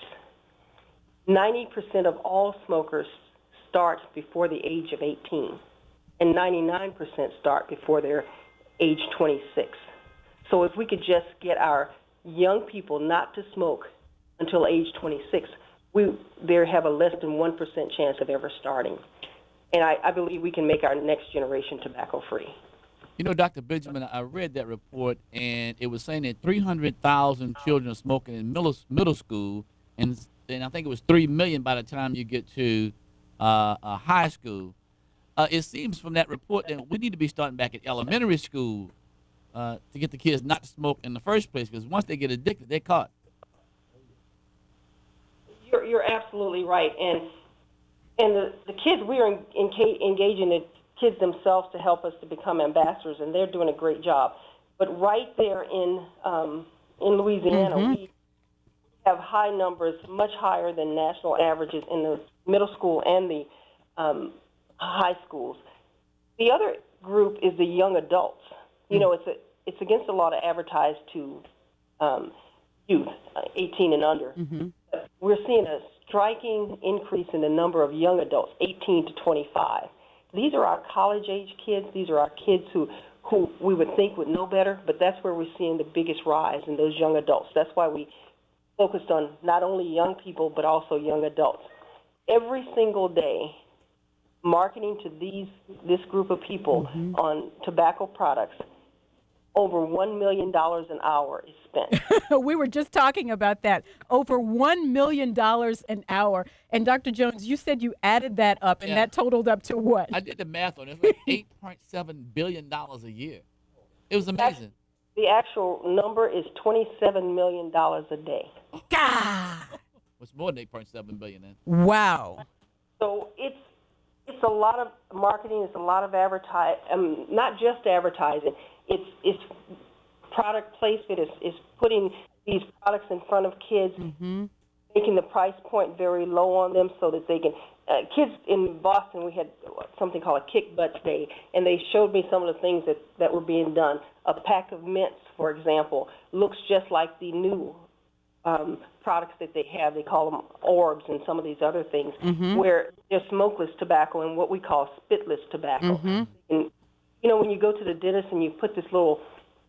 90% of all smokers start before the age of 18, and 99% start before they're age 26. So if we could just get our young people not to smoke until age 26, they have a less than 1% chance of ever starting. And I believe we can make our next generation tobacco-free. You know, Dr. Benjamin, I read that report, and it was saying that 300,000 children are smoking in middle school, and I think it was 3 million by the time you get to high school. It seems from that report that we need to be starting back at elementary school to get the kids not to smoke in the first place, because once they get addicted, they're caught. You're absolutely right, and the kids, we are engaging the kids themselves to help us to become ambassadors, and they're doing a great job. But right there in Louisiana, we have high numbers, much higher than national averages in the middle school and the high schools. The other group is the young adults. You know, it's against the law to advertise to youth, 18 and under. But we're seeing a striking increase in the number of young adults, 18 to 25. These are our college-age kids. These are our kids who we would think would know better, but that's where we're seeing the biggest rise in those young adults. That's why we focused on not only young people, but also young adults. Every single day, marketing to this group of people on tobacco products, over $1 million an hour is spent. We were just talking about that. Over $1 million an hour. And Dr. Jones, you said you added that up, and that totaled up to what? I did the math on it. It was like $8.7 billion a year. It was amazing. The actual number is $27 million a day. God! It's more than $8.7 billion then. Wow. So it's a lot of marketing. It's a lot of advertising. Not just advertising. It's product placement. It's putting these products in front of kids, making the price point very low on them so that they can. Kids in Boston, we had something called a Kick Butt Day, and they showed me some of the things that were being done. A pack of mints, for example, looks just like the new products that they have. They call them orbs and some of these other things, where they're smokeless tobacco and what we call spitless tobacco. And, you know, when you go to the dentist and you put this little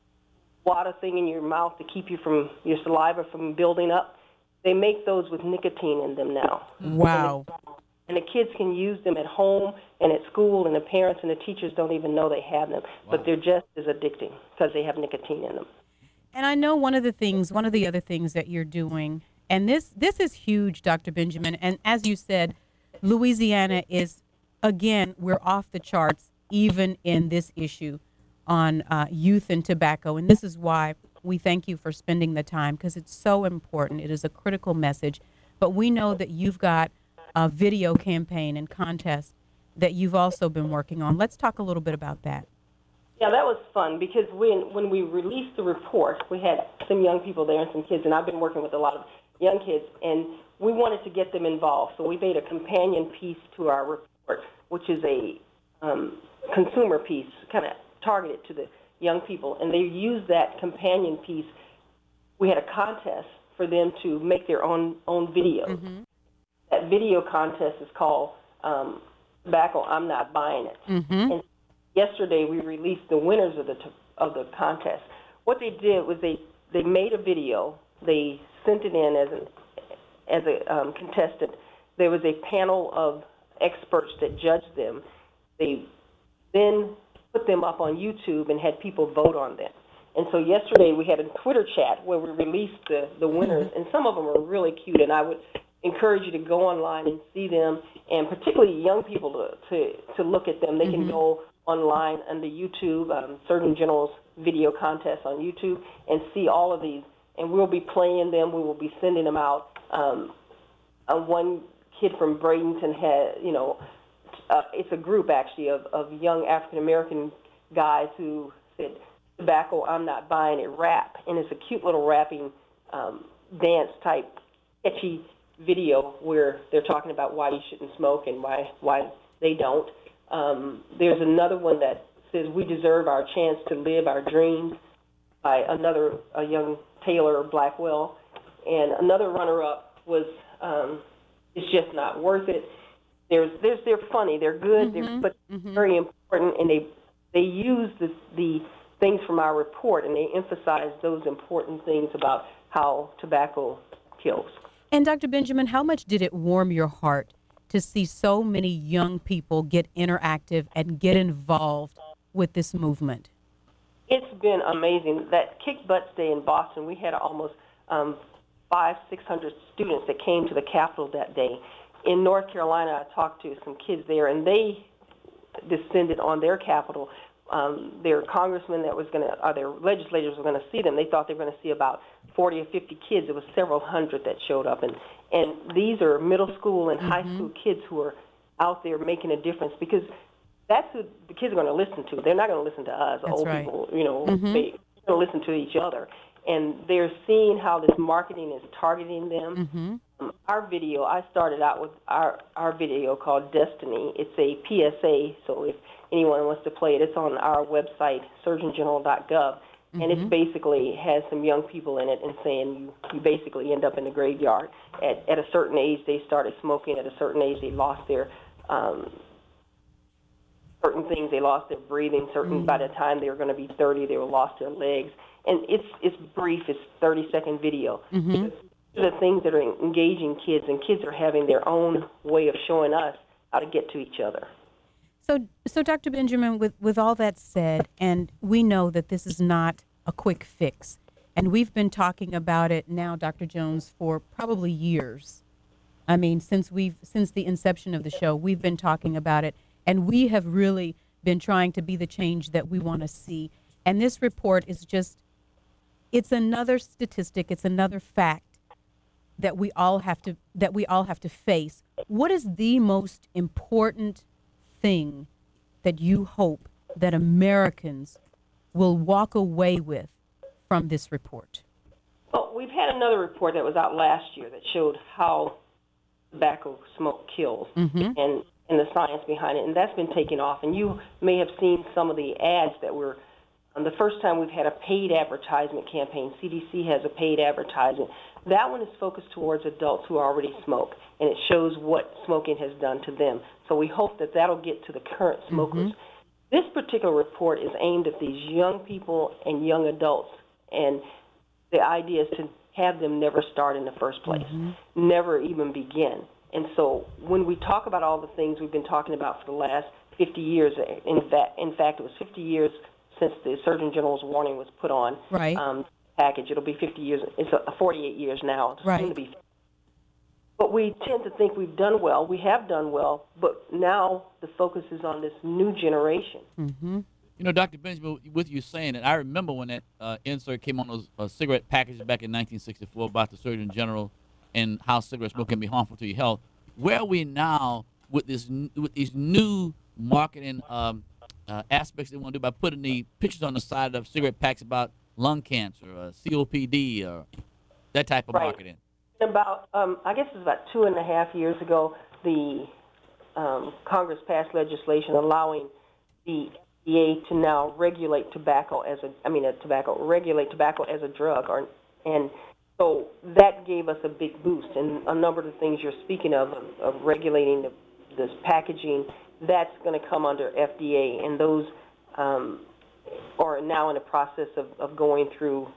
water thing in your mouth to keep you from your saliva from building up, they make those with nicotine in them now. Wow. And the kids can use them at home and at school, and the parents and the teachers don't even know they have them. But they're just as addicting because they have nicotine in them. And I know one of the other things that you're doing, and this is huge, Dr. Benjamin. And as you said, Louisiana is, again, we're off the charts even in this issue on youth and tobacco. And this is why we thank you for spending the time, because it's so important. It is a critical message. But we know that you've got a video campaign and contest that you've also been working on. Let's talk a little bit about that. Yeah, that was fun because when we released the report, we had some young people there and some kids, and I've been working with a lot of young kids, and we wanted to get them involved. So we made a companion piece to our report, which is a consumer piece, kind of targeted to the young people, and they used that companion piece. We had a contest for them to make their own video. That video contest is called Tobacco, I'm Not Buying It. And yesterday we released the winners of the contest. What they did was they made a video. They sent it in as a contestant. There was a panel of experts that judged them. They then put them up on YouTube and had people vote on them. And so yesterday we had a Twitter chat where we released the winners, and some of them are really cute, and I would encourage you to go online and see them, and particularly young people to look at them. They can go online under YouTube, Surgeon General's video contest on YouTube, and see all of these. And we'll be playing them. We will be sending them out. One kid from Bradenton had, it's a group actually of young African-American guys who said, Tobacco, I'm Not Buying It, rap. And it's a cute little rapping dance type catchy video where they're talking about why you shouldn't smoke and why they don't. There's another one that says we deserve our chance to live our dreams by a young Taylor Blackwell. And another runner-up was It's Just Not Worth It. They're funny, they're good, but very important, and they use the things from our report, and they emphasize those important things about how tobacco kills. And Dr. Benjamin, how much did it warm your heart to see so many young people get interactive and get involved with this movement? It's been amazing. That Kick Butts Day in Boston, we had almost 500-600 students that came to the Capitol that day. In North Carolina, I talked to some kids there, and they descended on their Capitol. Their congressman their legislators were going to see them. They thought they were going to see about 40 or 50 kids. It was several hundred that showed up. And these are middle school and high school kids who are out there making a difference, because that's who the kids are going to listen to. They're not going to listen to us, that's old right. People. They're going to listen to each other. And they're seeing how this marketing is targeting them. Our video, I started out with our video called Destiny. It's a PSA, so if anyone wants to play it, it's on our website, surgeongeneral.gov. And it basically has some young people in it and saying you basically end up in the graveyard. At a certain age, they started smoking. At a certain age, they lost their certain things. They lost their breathing. By the time they were going to be 30, they lost their legs. And it's brief. It's 30-second video. These are the things that are engaging kids, and kids are having their own way of showing us how to get to each other. So Dr. Benjamin, with all that said, and we know that this is not a quick fix, and we've been talking about it now, Dr. Jones, for probably years. I mean, since the inception of the show, we've been talking about it, and we have really been trying to be the change that we want to see. And this report is just, it's another statistic, it's another fact that we all have to face. What is the most important thing that you hope that Americans will walk away with from this report? Well, we've had another report that was out last year that showed how tobacco smoke kills and the science behind it, and that's been taken off. And you may have seen some of the ads that were The first time we've had a paid advertisement campaign. CDC has a paid advertisement. That one is focused towards adults who already smoke, and it shows what smoking has done to them. So we hope that that'll get to the current smokers. This particular report is aimed at these young people and young adults, and the idea is to have them never start in the first place, never even begin. And so when we talk about all the things we've been talking about for the last 50 years, in fact, it was 50 years since the Surgeon General's warning was put on package. It'll be 50 years. It's 48 years now. It's soon to be. But we tend to think we've done well. We have done well, but now the focus is on this new generation. You know, Dr. Benjamin, with you saying it, I remember when that insert came on those cigarette packages back in 1964 about the Surgeon General and how cigarette smoke can be harmful to your health. Where are we now with these new marketing aspects they want to do by putting the pictures on the side of cigarette packs about lung cancer, COPD, or that type of marketing? About, I guess it was about 2.5 years ago, the Congress passed legislation allowing the FDA to now regulate tobacco as regulate tobacco as a drug, and so that gave us a big boost. And a number of the things you're speaking of regulating this packaging, that's going to come under FDA, and those are now in the process of going through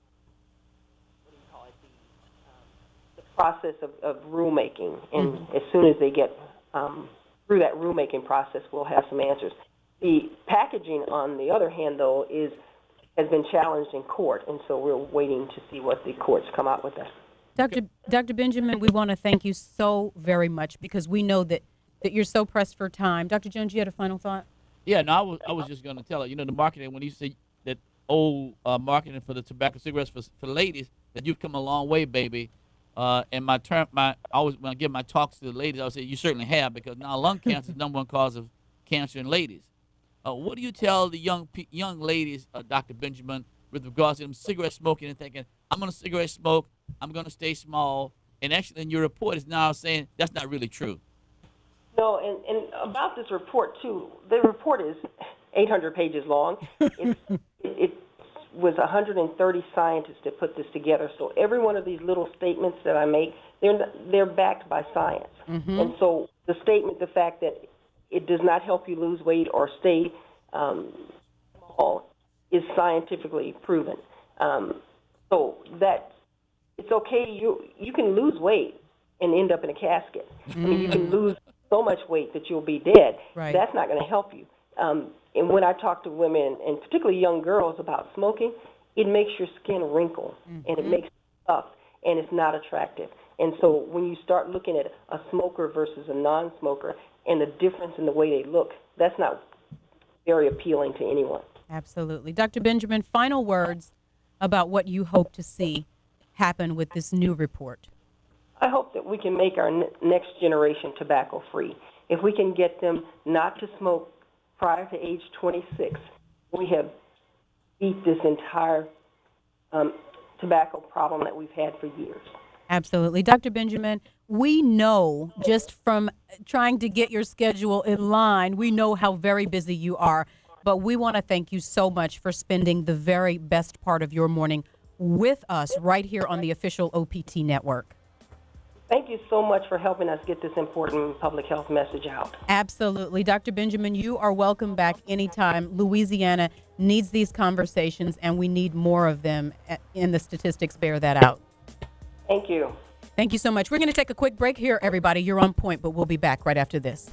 the process of rulemaking. And as soon as they get through that rulemaking process, we'll have some answers. The packaging, on the other hand, though, has been challenged in court, and so we're waiting to see what the courts come out with that. Dr. Benjamin, we want to thank you so very much because we know that you're so pressed for time. Dr. Jones, you had a final thought? Yeah, no, I was just going to tell her, you know, the marketing, when you say that old marketing for the tobacco cigarettes for ladies, that you've come a long way, baby. And when I give my talks to the ladies, I would say you certainly have, because now lung cancer is the number one cause of cancer in ladies. What do you tell the young ladies, Dr. Benjamin, with regards to them cigarette smoking and thinking, I'm going to cigarette smoke, I'm going to stay small, and actually in your report is now saying that's not really true? No, and about this report, too, the report is 800 pages long. It was 130 scientists that put this together, so every one of these little statements that I make, they're backed by science. And so the statement, the fact that it does not help you lose weight or stay small is scientifically proven. So that it's okay. You can lose weight and end up in a casket. I mean, you can lose so much weight that you'll be dead. That's not going to help you. And when I talk to women, and particularly young girls, about smoking, it makes your skin wrinkle, and it makes it tough, and it's not attractive. And so when you start looking at a smoker versus a non-smoker and the difference in the way they look, that's not very appealing to anyone. Absolutely. Dr. Benjamin, final words about what you hope to see happen with this new report. I hope that we can make our next generation tobacco-free. If we can get them not to smoke prior to age 26, we have beat this entire tobacco problem that we've had for years. Absolutely. Dr. Benjamin, we know just from trying to get your schedule in line, we know how very busy you are, but we want to thank you so much for spending the very best part of your morning with us right here on the official OPT network. Thank you so much for helping us get this important public health message out. Absolutely. Dr. Benjamin, you are welcome back anytime. Louisiana needs these conversations, and we need more of them, and the statistics bear that out. Thank you. Thank you so much. We're going to take a quick break here, everybody. You're on point, but we'll be back right after this.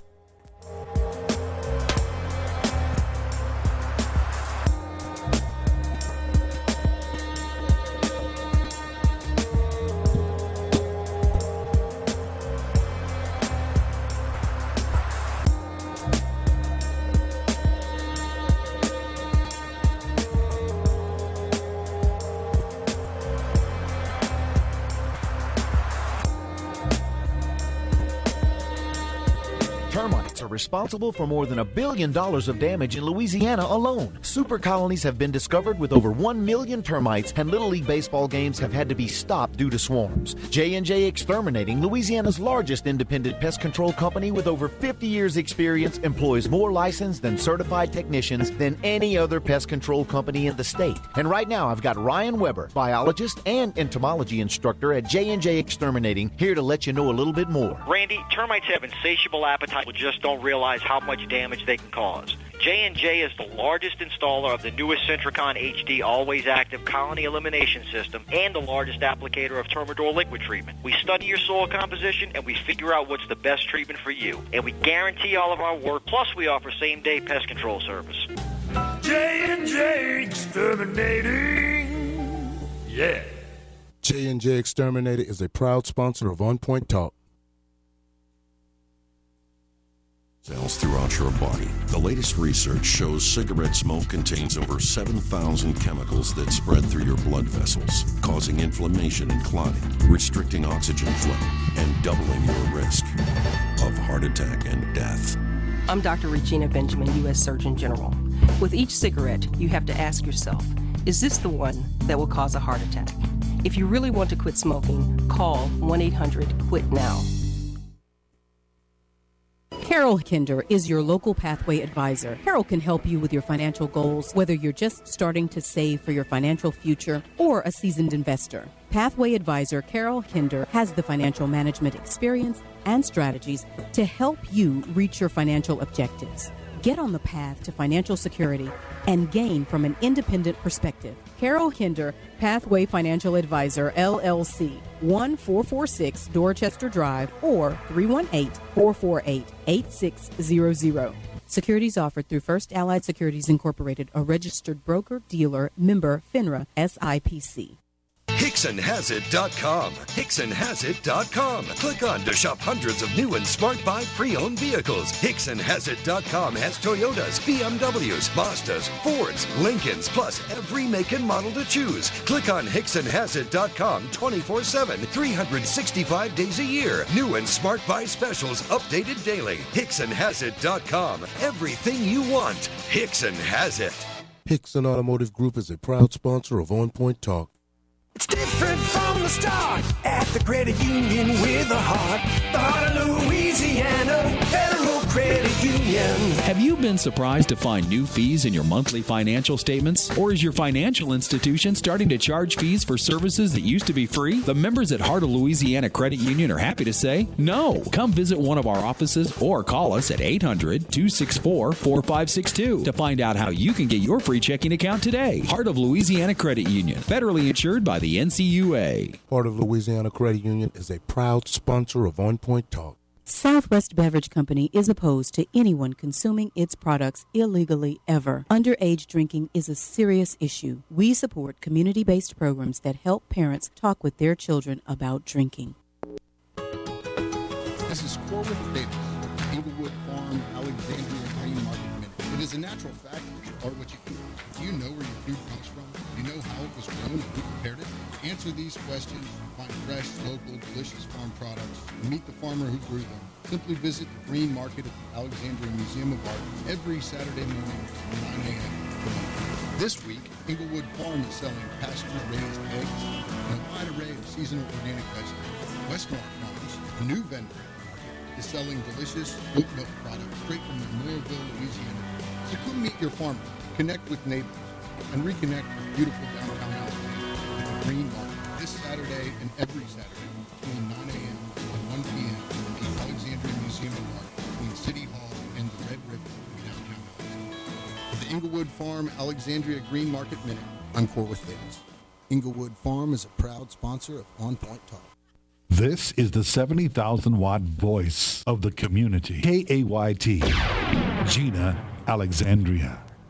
are responsible for more than $1 billion of damage in Louisiana alone. Super colonies have been discovered with over 1 million termites, and Little League baseball games have had to be stopped due to swarms. J&J Exterminating, Louisiana's largest independent pest control company with over 50 years experience, employs more licensed and certified technicians than any other pest control company in the state. And right now I've got Ryan Weber, biologist and entomology instructor at J&J Exterminating, here to let you know a little bit more. Randy, termites have insatiable appetite, but just don't realize how much damage they can cause. J&J is the largest installer of the newest Centricon HD Always Active Colony Elimination System and the largest applicator of Termador liquid treatment. We study your soil composition and we figure out what's the best treatment for you. And we guarantee all of our work, plus we offer same-day pest control service. J&J Exterminating. Yeah. J&J Exterminator is a proud sponsor of On Point Talk. Cells throughout your body. The latest research shows cigarette smoke contains over 7,000 chemicals that spread through your blood vessels, causing inflammation and clotting, restricting oxygen flow, and doubling your risk of heart attack and death. I'm Dr. Regina Benjamin, U.S. Surgeon General. With each cigarette, you have to ask yourself, is this the one that will cause a heart attack? If you really want to quit smoking, call 1-800-QUIT-NOW. Carol Kinder is your local Pathway advisor. Carol can help you with your financial goals, whether you're just starting to save for your financial future or a seasoned investor. Pathway advisor Carol Kinder has the financial management experience and strategies to help you reach your financial objectives. Get on the path to financial security and gain from an independent perspective. Carol Kinder, Pathway Financial Advisor, LLC, 1446 Dorchester Drive, or 318-448-8600. Securities offered through First Allied Securities Incorporated, a registered broker, dealer, member, FINRA, SIPC. HicksonHasIt.com. HicksonHasIt.com. Click on to shop hundreds of new and Smart Buy pre-owned vehicles. HicksonHasIt.com has Toyotas, BMWs, Mazdas, Fords, Lincolns, plus every make and model to choose. Click on HicksonHasIt.com 24/7, 365 days a year. New and Smart Buy specials updated daily. HicksonHasIt.com. Everything you want. Hickson has it. Hickson Automotive Group is a proud sponsor of On Point Talk. It's different from the start at the credit union with a heart. The heart of Louisiana, Federal Credit Union. Have you been surprised to find new fees in your monthly financial statements? Or is your financial institution starting to charge fees for services that used to be free? The members at Heart of Louisiana Credit Union are happy to say, no. Come visit one of our offices or call us at 800-264-4562 to find out how you can get your free checking account today. Heart of Louisiana Credit Union, federally insured by the NCUA. Heart of Louisiana Credit Union is a proud sponsor of On Point Talk. Southwest Beverage Company is opposed to anyone consuming its products illegally ever. Underage drinking is a serious issue. We support community-based programs that help parents talk with their children about drinking. This is Corwin Davis, Inglewood Farm, Alexandria Green Market Minute. It is a natural fact that you are what you eat. Do you know where your food comes from? Do you know how it was grown and who prepared it? To answer these questions, find fresh, local, delicious farm products, and meet the farmer who grew them. Simply visit the Green Market at the Alexandria Museum of Art every Saturday morning from 9 a.m. This week, Inglewood Farm is selling pasture-raised eggs and a wide array of seasonal organic vegetables. Westmark Farms, a new vendor at the market, is selling delicious oat milk products straight from Memorialville, Louisiana. So come meet your farmer, connect with neighbors, and reconnect with beautiful downtown Alexandria at the Green Market this Saturday and every Saturday between 9 a.m. and 1 p.m. at the Alexandria Museum of Art between City Hall and the Red River in downtown Alexandria. For the Inglewood Farm Alexandria Green Market Minute, I'm Corwith Davis. Inglewood Farm is a proud sponsor of On Point Talk. This is the 70,000-watt voice of the community. KAYT, Gina, Alexandria.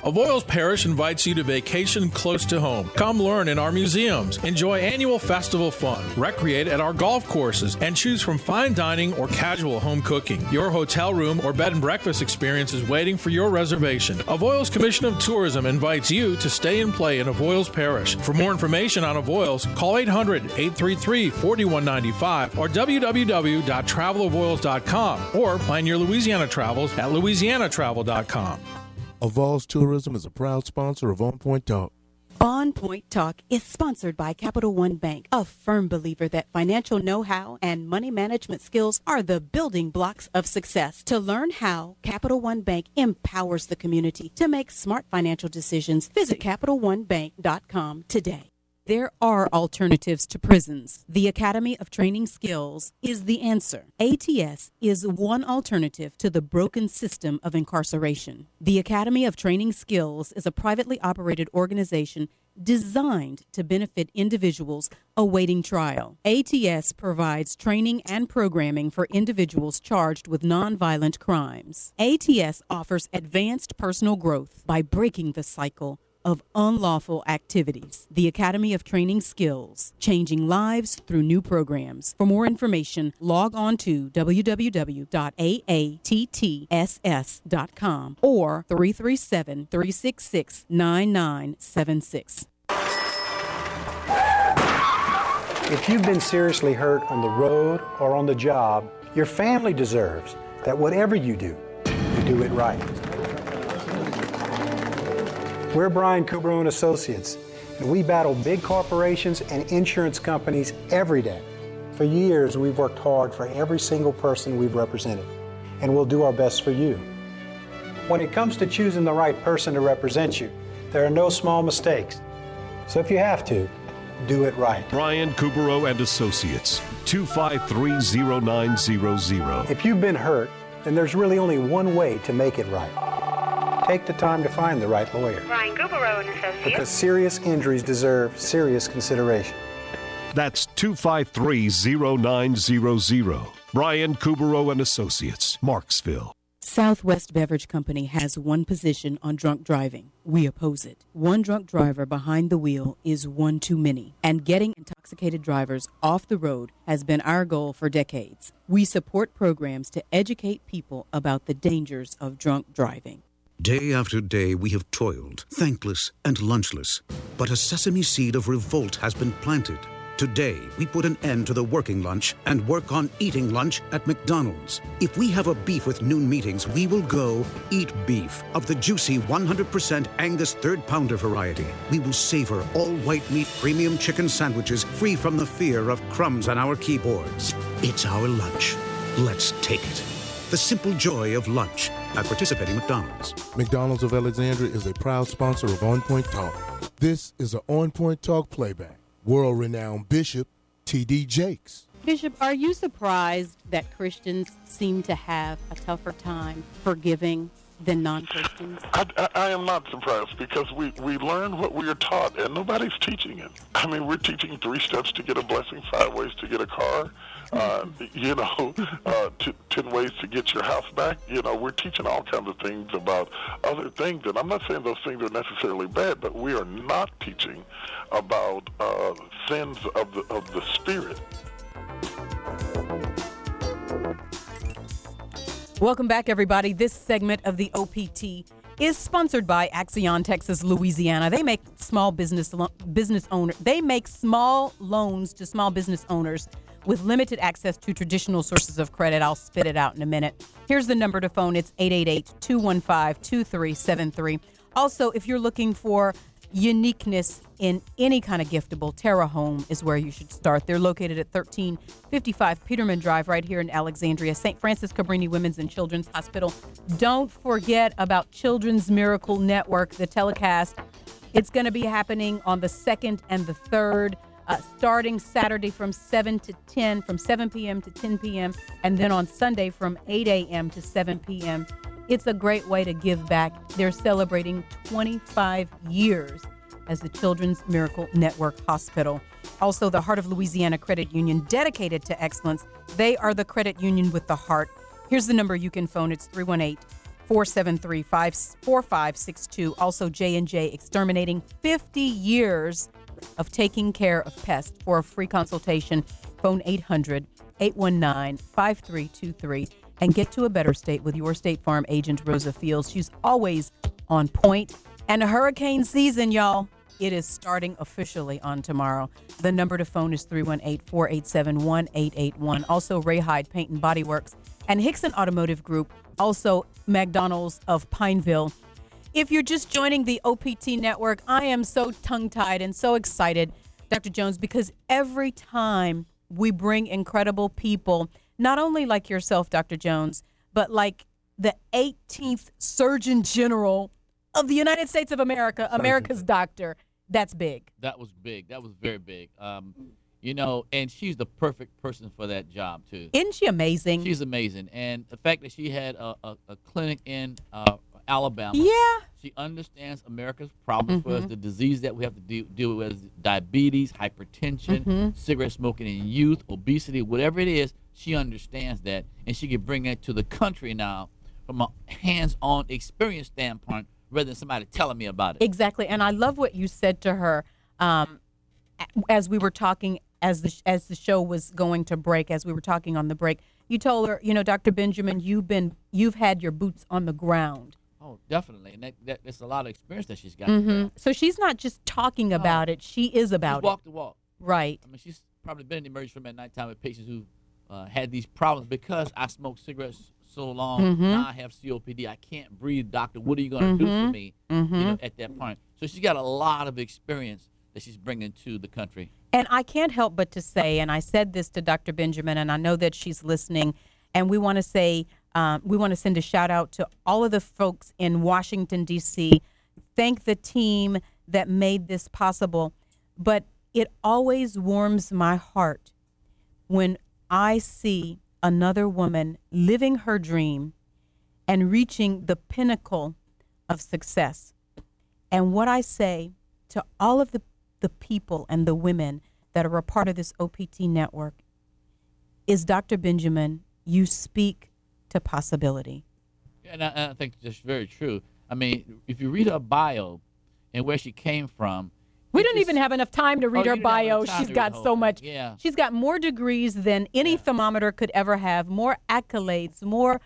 Avoyelles Parish invites you to vacation close to home. Come learn in our museums, enjoy annual festival fun, recreate at our golf courses, and choose from fine dining or casual home cooking. Your hotel room or bed and breakfast experience is waiting for your reservation. Avoyelles Commission of Tourism invites you to stay and play in Avoyelles Parish. For more information on Avoyelles, call 800-833-4195 or www.travelavoyelles.com or plan your Louisiana travels at louisianatravel.com. Avoyelles Tourism is a proud sponsor of On Point Talk. On Point Talk is sponsored by Capital One Bank, a firm believer that financial know-how and money management skills are the building blocks of success. To learn how Capital One Bank empowers the community to make smart financial decisions, visit CapitalOneBank.com today. There are alternatives to prisons. The Academy of Training Skills is the answer. ATS is one alternative to the broken system of incarceration. The Academy of Training Skills is a privately operated organization designed to benefit individuals awaiting trial. ATS provides training and programming for individuals charged with nonviolent crimes. ATS offers advanced personal growth by breaking the cycle of unlawful activities. The Academy of Training Skills, changing lives through new programs. For more information, log on to www.aatts.com or 337-366-9976. If you've been seriously hurt on the road or on the job, your family deserves that whatever you do it right. We're Brian Kubro and Associates, and we battle big corporations and insurance companies every day. For years, we've worked hard for every single person we've represented, and we'll do our best for you. When it comes to choosing the right person to represent you, there are no small mistakes. So if you have to, do it right. Brian Kubro and Associates, 253-0900. If you've been hurt, then there's really only one way to make it right. Take the time to find the right lawyer. Brian Kubro and Associates. Because serious injuries deserve serious consideration. That's 253-0900. Brian Kubro and Associates, Marksville. Southwest Beverage Company has one position on drunk driving. We oppose it. One drunk driver behind the wheel is one too many, and getting intoxicated drivers off the road has been our goal for decades. We support programs to educate people about the dangers of drunk driving. Day after day we have toiled, thankless and lunchless. But a sesame seed of revolt has been planted. Today, we put an end to the working lunch and work on eating lunch at McDonald's. If we have a beef with noon meetings, we will go eat beef of the juicy 100% Angus third pounder variety. We will savor all white meat premium chicken sandwiches free from the fear of crumbs on our keyboards. It's our lunch. Let's take it. The simple joy of lunch at participating McDonald's. McDonald's of Alexandria is a proud sponsor of On Point Talk. This is an On Point Talk playback. World-renowned Bishop T.D. Jakes. Bishop, are you surprised that Christians seem to have a tougher time forgiving than non-Christians? I am not surprised because we learn what we are taught, and nobody's teaching it. I mean, we're teaching 3 steps to get a blessing, 5 ways to get a car, 10 ways to get your house back. We're teaching all kinds of things about other things, and I'm not saying those things are necessarily bad, but we are not teaching about sins of the spirit. Welcome back, everybody. This segment of the OPT is sponsored by Axion Texas Louisiana. They make small business owners. They make small loans to small business owners with limited access to traditional sources of credit. I'll spit it out in a minute. Here's the number to phone. It's 888-215-2373. Also, if you're looking for uniqueness in any kind of giftable, Terra Home is where you should start. They're located at 1355 Peterman Drive right here in Alexandria. St. Francis Cabrini Women's and Children's Hospital. Don't forget about Children's Miracle Network, the telecast. It's going to be happening on the 2nd and the 3rd, starting Saturday from 7 to 10, from 7 p.m. to 10 p.m., and then on Sunday from 8 a.m. to 7 p.m. It's a great way to give back. They're celebrating 25 years as the Children's Miracle Network Hospital. Also, the Heart of Louisiana Credit Union, dedicated to excellence. They are the credit union with the heart. Here's the number you can phone. It's 473-4562. Also, J&J Exterminating, 50 years of taking care of pests. For a free consultation, phone 800-819-5323 and get to a better state with your State Farm agent, Rosa Fields. She's always on point. And hurricane season, y'all, it is starting officially on tomorrow. The number to phone is 318-487-1881. Also, Ray Hyde Paint and Body Works and Hickson Automotive Group. Also, McDonald's of Pineville. If you're just joining the OPT network, I am so tongue-tied and so excited, Dr. Jones, because every time we bring incredible people, not only like yourself, Dr. Jones, but like the 18th Surgeon General of the United States of America, America's doctor, that's big. That was big. That was very big. You know, and she's the perfect person for that job, too. Isn't she amazing? She's amazing. And the fact that she had a clinic in Alabama. Yeah. She understands America's problems for us, the disease that we have to deal with, diabetes, hypertension, cigarette smoking in youth, obesity, whatever it is, she understands that. And she can bring that to the country now from a hands-on experience standpoint rather than somebody telling me about it. Exactly. And I love what you said to her as we were talking, as the show was going to break, as we were talking on the break. You told her, you know, Dr. Benjamin, you've had your boots on the ground. Oh, definitely. And that's a lot of experience that she's got. So she's not just talking about it. She is about it. Walk the walk. Right. I mean, she's probably been in the emergency room at nighttime with patients who had these problems because I smoked cigarettes so long. Now I have COPD. I can't breathe, doctor. What are you going to do for me you know, at that point? So she's got a lot of experience that she's bringing to the country. And I can't help but to say, and I said this to Dr. Benjamin, and I know that she's listening, and we want to say, we want to send a shout out to all of the folks in Washington, D.C. Thank the team that made this possible. But it always warms my heart when I see another woman living her dream and reaching the pinnacle of success. And what I say to all of the people and the women that are a part of this OPT network is, Dr. Benjamin, you speak to possibility. And I think that's very true. I mean, if you read her bio and where she came from, we don't even have enough time to read her bio. She's got so much. Yeah. She's got more degrees than any thermometer could ever have, more accolades, more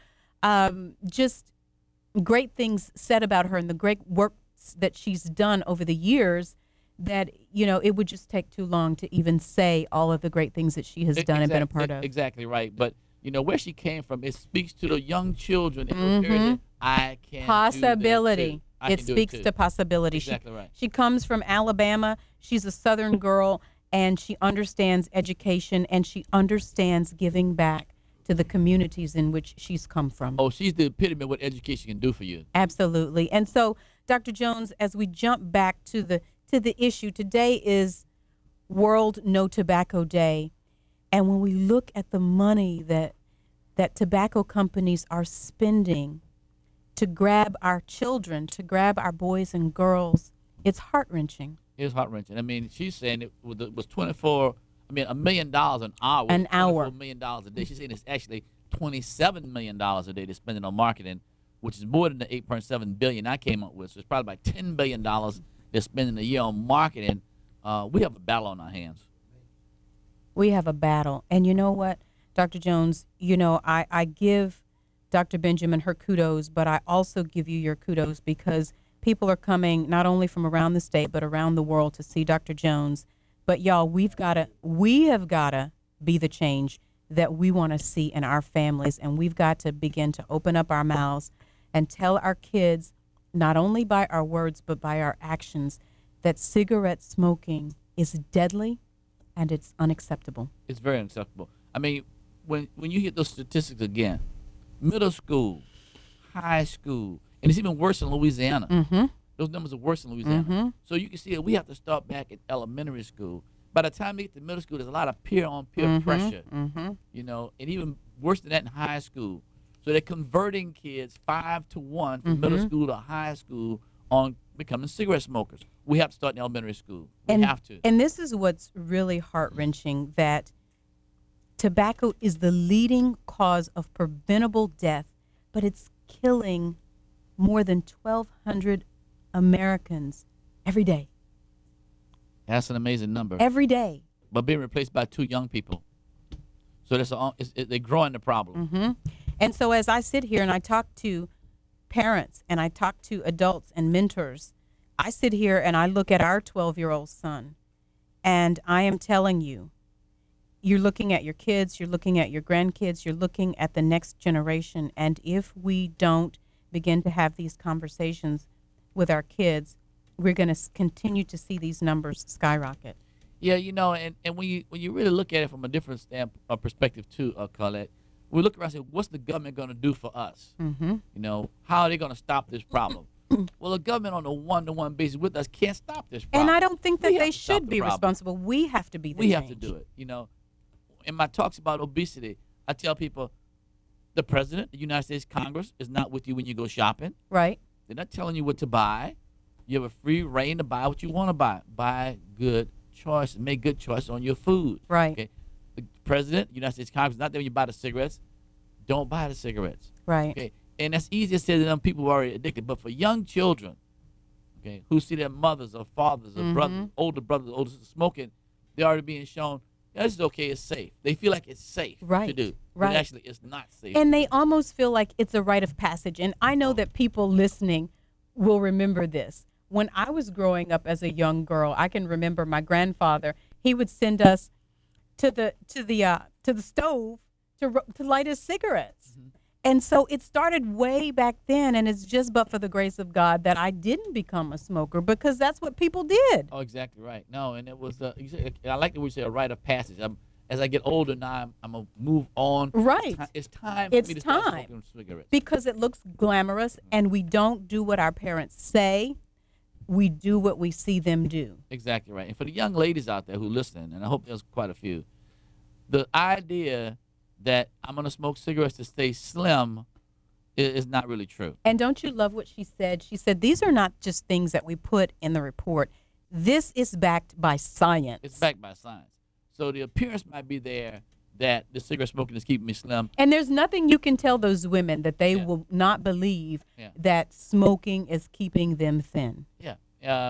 just great things said about her and the great work that she's done over the years, that, you know, it would just take too long to even say all of the great things that she has done and been a part of. Exactly right. But, you know, where she came from, it speaks to the young children in those areas that I can possibility. Do that too. It speaks to possibility. Exactly right. She comes from Alabama. She's a Southern girl, and she understands education, and she understands giving back to the communities in which she's come from. Oh, she's the epitome of what education can do for you. Absolutely. And so, Dr. Jones, as we jump back to the issue, today is World No Tobacco Day. And when we look at the money that tobacco companies are spending to grab our children, to grab our boys and girls, it's heart-wrenching. It's heart-wrenching. I mean, she's saying it was $1 million an hour. An hour. $24 million a day. She's saying it's actually $27 million a day they're spending on marketing, which is more than the $8.7 billion I came up with. So it's probably about $10 billion they're spending a year on marketing. We have a battle on our hands. We have a battle. And you know what, Dr. Jones, you know, I give Dr. Benjamin her kudos, but I also give you your kudos because people are coming not only from around the state but around the world to see Dr. Jones. But y'all, we have got to be the change that we want to see in our families, and we've got to begin to open up our mouths and tell our kids, not only by our words but by our actions, that cigarette smoking is deadly and it's unacceptable. It's very unacceptable. I mean, when you get those statistics again, middle school, high school, and it's even worse in Louisiana. Those numbers are worse in Louisiana. So you can see that we have to start back at elementary school. By the time we get to middle school, there's a lot of peer-on-peer pressure, you know, and even worse than that in high school. So they're converting kids 5 to 1 from middle school to high school on becoming cigarette smokers. We have to start in elementary school. We have to. And this is what's really heart-wrenching, that tobacco is the leading cause of preventable death, but it's killing more than 1,200 Americans every day. That's an amazing number. Every day. But being replaced by 2 young people. So they're growing the problem. Mm-hmm. And so as I sit here and I talk to parents and I talk to adults and mentors, I sit here and I look at our 12-year-old son, and I am telling you, you're looking at your kids, you're looking at your grandkids, you're looking at the next generation. And if we don't begin to have these conversations with our kids, we're going to continue to see these numbers skyrocket. Yeah, and when you really look at it from a different perspective too, Colette, we look around and say, what's the government going to do for us? Mm-hmm. How are they going to stop this problem? Well, the government on a one-to-one basis with us can't stop this problem. And I don't think that they should be responsible. We have to be the change. We have to do it. In my talks about obesity, I tell people the president, the United States Congress, is not with you when you go shopping. Right. They're not telling you what to buy. You have a free reign to buy what you want to buy. Buy good choices. Make good choices on your food. Right. Okay. The president, the United States Congress, is not there when you buy the cigarettes. Don't buy the cigarettes. Right. Okay. And that's easier said than people who are already addicted. But for young children, okay, who see their mothers or fathers or brothers, older sisters smoking, they're already being shown, this is okay, it's safe. They feel like it's safe to do. But actually, it's not safe. And they almost feel like it's a rite of passage. And I know that people listening will remember this. When I was growing up as a young girl, I can remember my grandfather. He would send us to the stove to light his cigarettes. Mm-hmm. And so it started way back then, and it's just but for the grace of God that I didn't become a smoker, because that's what people did. Oh, exactly right. No, and it was, I like the way you say a rite of passage. As I get older now, I'm going to move on. Right. It's time for me to start smoking cigarettes. Because it looks glamorous, and we don't do what our parents say. We do what we see them do. Exactly right. And for the young ladies out there who listen, and I hope there's quite a few, the idea that I'm going to smoke cigarettes to stay slim is not really true. And don't you love what she said? She said, these are not just things that we put in the report. This is backed by science. It's backed by science. So the appearance might be there that the cigarette smoking is keeping me slim. And there's nothing you can tell those women that they will not believe that smoking is keeping them thin. Yeah.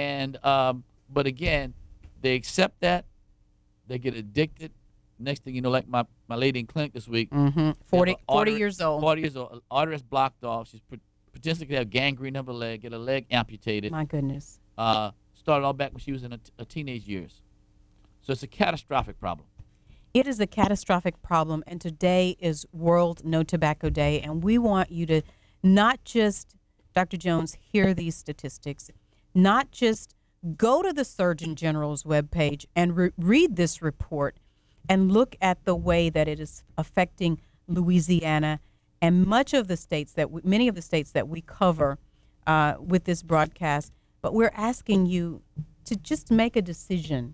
But again, they accept that. They get addicted. Next thing you know, like my lady in clinic this week, 40 years old. 40 years old. Artery is blocked off. She's potentially going to have gangrene of her leg, get her leg amputated. My goodness. Started all back when she was in her teenage years. So it's a catastrophic problem. It is a catastrophic problem, and today is World No Tobacco Day, and we want you to not just, Dr. Jones, hear these statistics, not just go to the Surgeon General's webpage and read this report and look at the way that it is affecting Louisiana and many of the states that we cover with this broadcast. But we're asking you to just make a decision.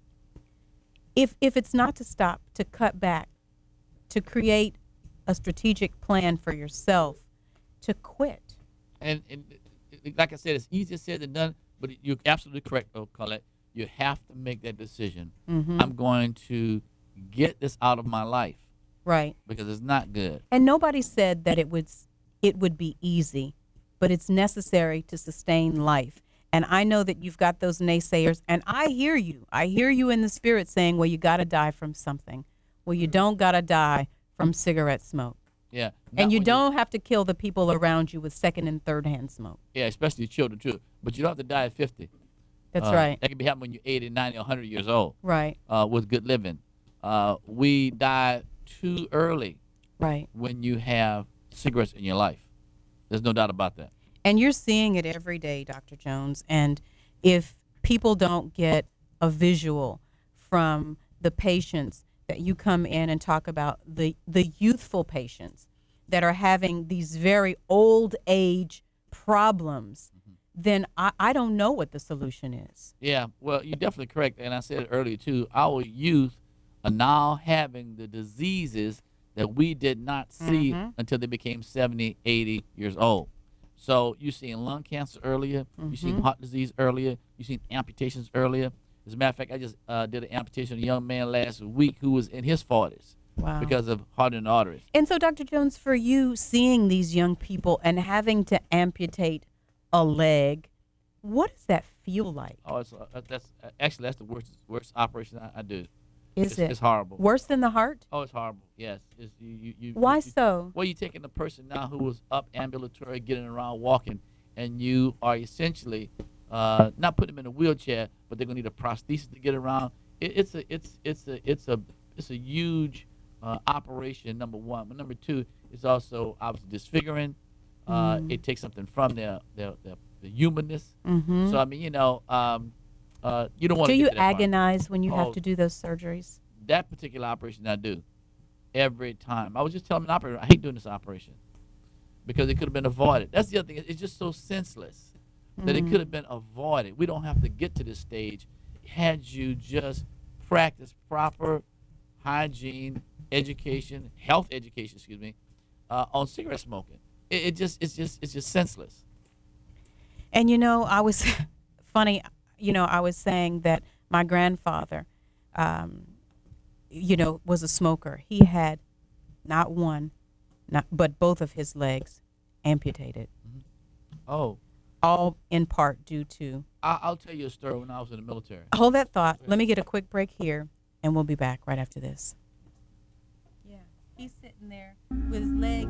If it's not to stop, to cut back, to create a strategic plan for yourself, to quit. And like I said, it's easier said than done, but you're absolutely correct, Colette. You have to make that decision. Mm-hmm. I'm going to get this out of my life. Right. Because it's not good. And nobody said that it would be easy, but it's necessary to sustain life. And I know that you've got those naysayers, and I hear you. I hear you in the spirit saying, well, you got to die from something. Well, you don't got to die from cigarette smoke. Yeah. And you don't have to kill the people around you with second and third hand smoke. Yeah, especially children, too. But you don't have to die at 50. That's right. That can be happening when you're 80, 90, 100 years old. Right. With good living. We die too early. Right. When you have cigarettes in your life. There's no doubt about that. And you're seeing it every day, Dr. Jones. And if people don't get a visual from the patients that you come in and talk about, the youthful patients that are having these very old age problems, then I don't know what the solution is. Yeah, well, you're definitely correct. And I said it earlier, too. Our youth are now having the diseases that we did not see until they became 70, 80 years old. So you're seeing lung cancer earlier. You're seeing heart disease earlier. You're seeing amputations earlier. As a matter of fact, I just did an amputation on a young man last week who was in his 40s. Wow. because of hardened arteries. And so, Dr. Jones, for you seeing these young people and having to amputate a leg, what does that feel like? Oh, that's the worst operation I do. Is it? It's horrible. Worse than the heart? Oh, it's horrible. Yes. Why so? Well, you're taking a person now who was up ambulatory, getting around, walking, and you are essentially not putting them in a wheelchair, but they're gonna need a prosthesis to get around. It's a huge operation. Number one, but number two, it's also obviously disfiguring. It takes something from their humanness. Mm-hmm. So I mean, you don't want. Do you agonize when you have to do those surgeries? That particular operation I do every time. I was just telling an operator, I hate doing this operation because it could have been avoided. That's the other thing. It's just so senseless that it could have been avoided. We don't have to get to this stage had you just practice proper hygiene, education, health education, on cigarette smoking. It's just senseless. And I was funny. I was saying that my grandfather, was a smoker. He had not one, but both of his legs amputated. Mm-hmm. Oh. All in part due to. I'll tell you a story when I was in the military. Hold that thought. Let me get a quick break here, and we'll be back right after this. Yeah, he's sitting there with his legs,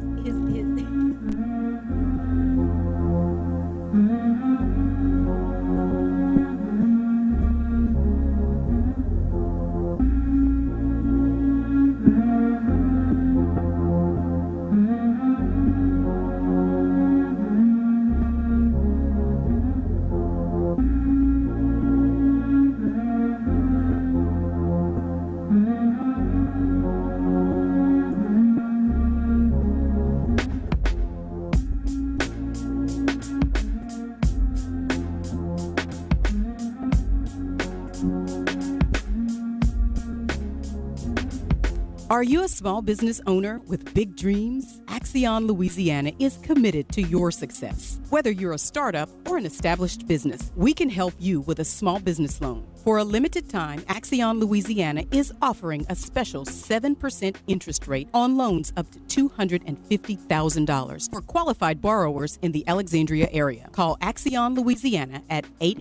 Are you a small business owner with big dreams? Axion Louisiana is committed to your success. Whether you're a startup or an established business, we can help you with a small business loan. For a limited time, Axion Louisiana is offering a special 7% interest rate on loans up to $250,000 for qualified borrowers in the Alexandria area. Call Axion Louisiana at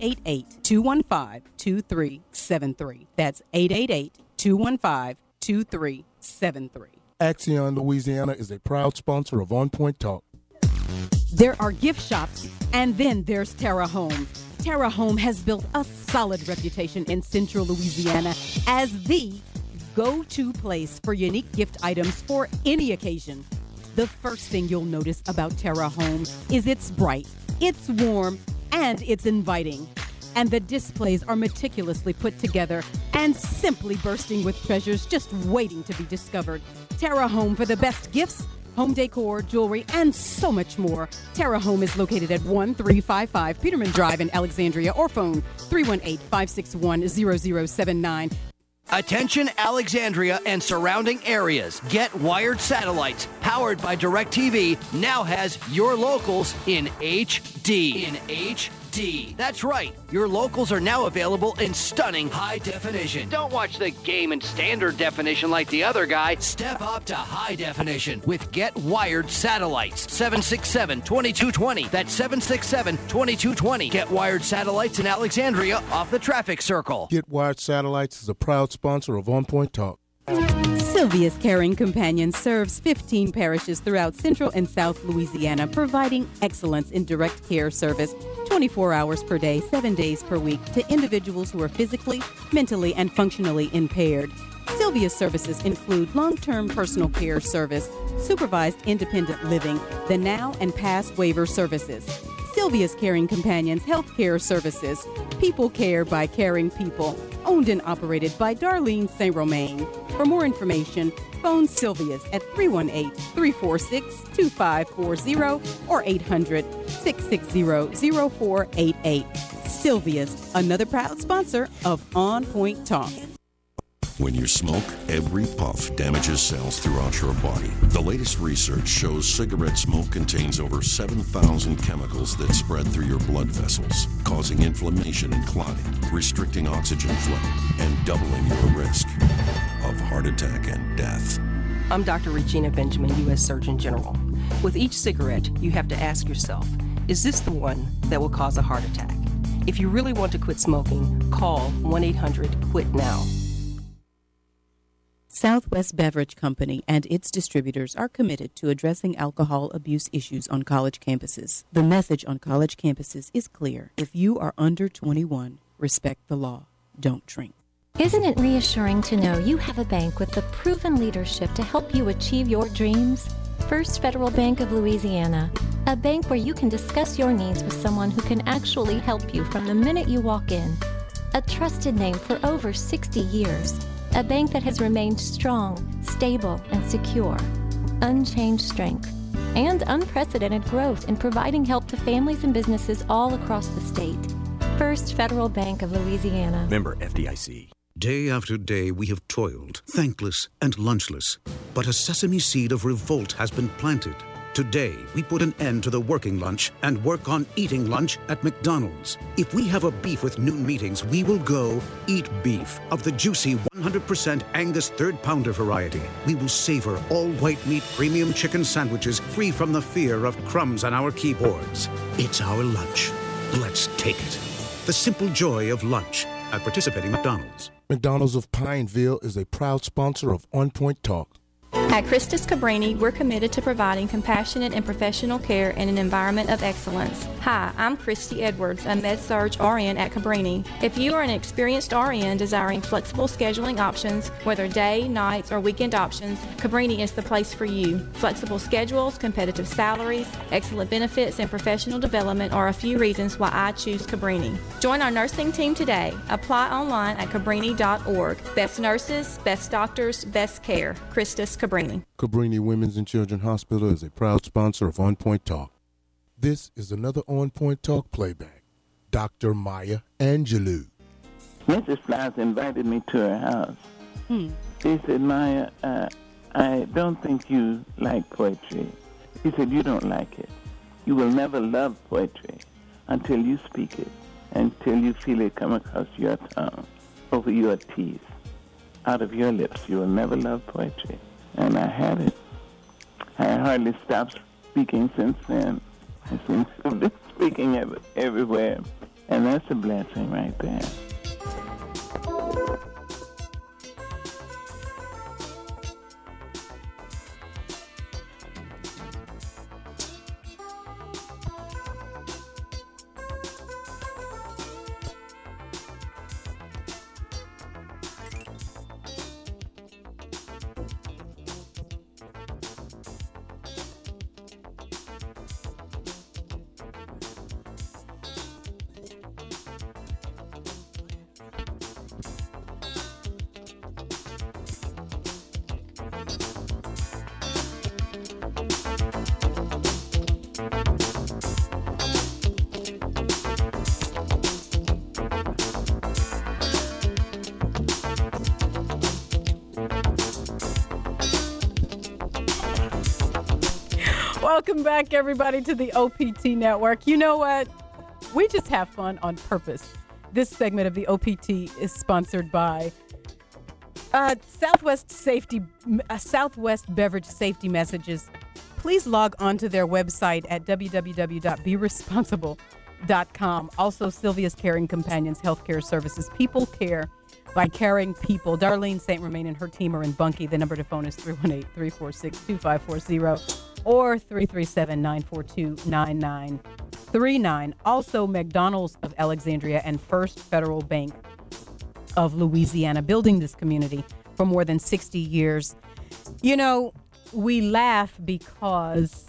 888-215-2373. That's 888-215-2373. Axion Louisiana is a proud sponsor of On Point Talk. There are gift shops, and then there's Terra Home. Terra Home has built a solid reputation in Central Louisiana as the go-to place for unique gift items for any occasion. The first thing you'll notice about Terra Home is it's bright, it's warm, and it's inviting. And the displays are meticulously put together and simply bursting with treasures just waiting to be discovered. Terra Home for the best gifts, home decor, jewelry, and so much more. Terra Home is located at 1355 Peterman Drive in Alexandria, or phone 318-561-0079. Attention Alexandria and surrounding areas. Get Wired Satellites, powered by DirecTV, now has your locals in HD. That's right. Your locals are now available in stunning high definition. Don't watch the game in standard definition like the other guy. Step up to high definition with Get Wired Satellites. 767-2220. That's 767-2220. Get Wired Satellites in Alexandria off the traffic circle. Get Wired Satellites is a proud sponsor of On Point Talk. Sylvia's Caring Companion serves 15 parishes throughout Central and South Louisiana, providing excellence in direct care service 24 hours per day, 7 days per week to individuals who are physically, mentally, and functionally impaired. Sylvia's services include long-term personal care service, supervised independent living, the now and past waiver services. Sylvia's Caring Companions Healthcare Services, people care by caring people, owned and operated by Darlene St. Romain. For more information, phone Sylvia's at 318-346-2540 or 800-660-0488. Sylvia's, another proud sponsor of On Point Talk. When you smoke, every puff damages cells throughout your body. The latest research shows cigarette smoke contains over 7,000 chemicals that spread through your blood vessels, causing inflammation and clotting, restricting oxygen flow, and doubling your risk of heart attack and death. I'm Dr. Regina Benjamin, U.S. Surgeon General. With each cigarette, you have to ask yourself, is this the one that will cause a heart attack? If you really want to quit smoking, call 1-800-QUIT-NOW. Southwest Beverage Company and its distributors are committed to addressing alcohol abuse issues on college campuses. The message on college campuses is clear. If you are under 21, respect the law. Don't drink. Isn't it reassuring to know you have a bank with the proven leadership to help you achieve your dreams? First Federal Bank of Louisiana, a bank where you can discuss your needs with someone who can actually help you from the minute you walk in. A trusted name for over 60 years, a bank that has remained strong, stable, and secure. Unchanged strength and unprecedented growth in providing help to families and businesses all across the state. First Federal Bank of Louisiana. Member FDIC. Day after day we have toiled, thankless and lunchless. But a sesame seed of revolt has been planted. Today, we put an end to the working lunch and work on eating lunch at McDonald's. If we have a beef with noon meetings, we will go eat beef of the juicy 100% Angus third pounder variety. We will savor all white meat premium chicken sandwiches free from the fear of crumbs on our keyboards. It's our lunch. Let's take it. The simple joy of lunch at participating McDonald's. McDonald's of Pineville is a proud sponsor of On Point Talk. At Christus Cabrini, we're committed to providing compassionate and professional care in an environment of excellence. Hi, I'm Christy Edwards, a Med-Surg RN at Cabrini. If you are an experienced RN desiring flexible scheduling options, whether day, nights, or weekend options, Cabrini is the place for you. Flexible schedules, competitive salaries, excellent benefits, and professional development are a few reasons why I choose Cabrini. Join our nursing team today. Apply online at cabrini.org. Best nurses, best doctors, best care. Christus Cabrini. Cabrini Women's and Children's Hospital is a proud sponsor of On Point Talk. This is another On Point Talk playback. Dr. Maya Angelou. Mrs. Flowers invited me to her house. She said, Maya, I don't think you like poetry. She said, you don't like it. You will never love poetry until you speak it, until you feel it come across your tongue, over your teeth, out of your lips. You will never love poetry. And I had it. I hardly stopped speaking since then. I seem to have been speaking everywhere. And that's a blessing right there. Welcome back, everybody, to the OPT Network. You know what? We just have fun on purpose. This segment of the OPT is sponsored by Southwest Beverage Safety Messages. Please log on to their website at www.beresponsible.com. Also, Sylvia's Caring Companions Healthcare Services. People care by caring people. Darlene St. Romain and her team are in Bunkie. The number to phone is 318-346-2540 or 337-942-9939. Also, McDonald's of Alexandria and First Federal Bank of Louisiana, building this community for more than 60 years. You know, we laugh because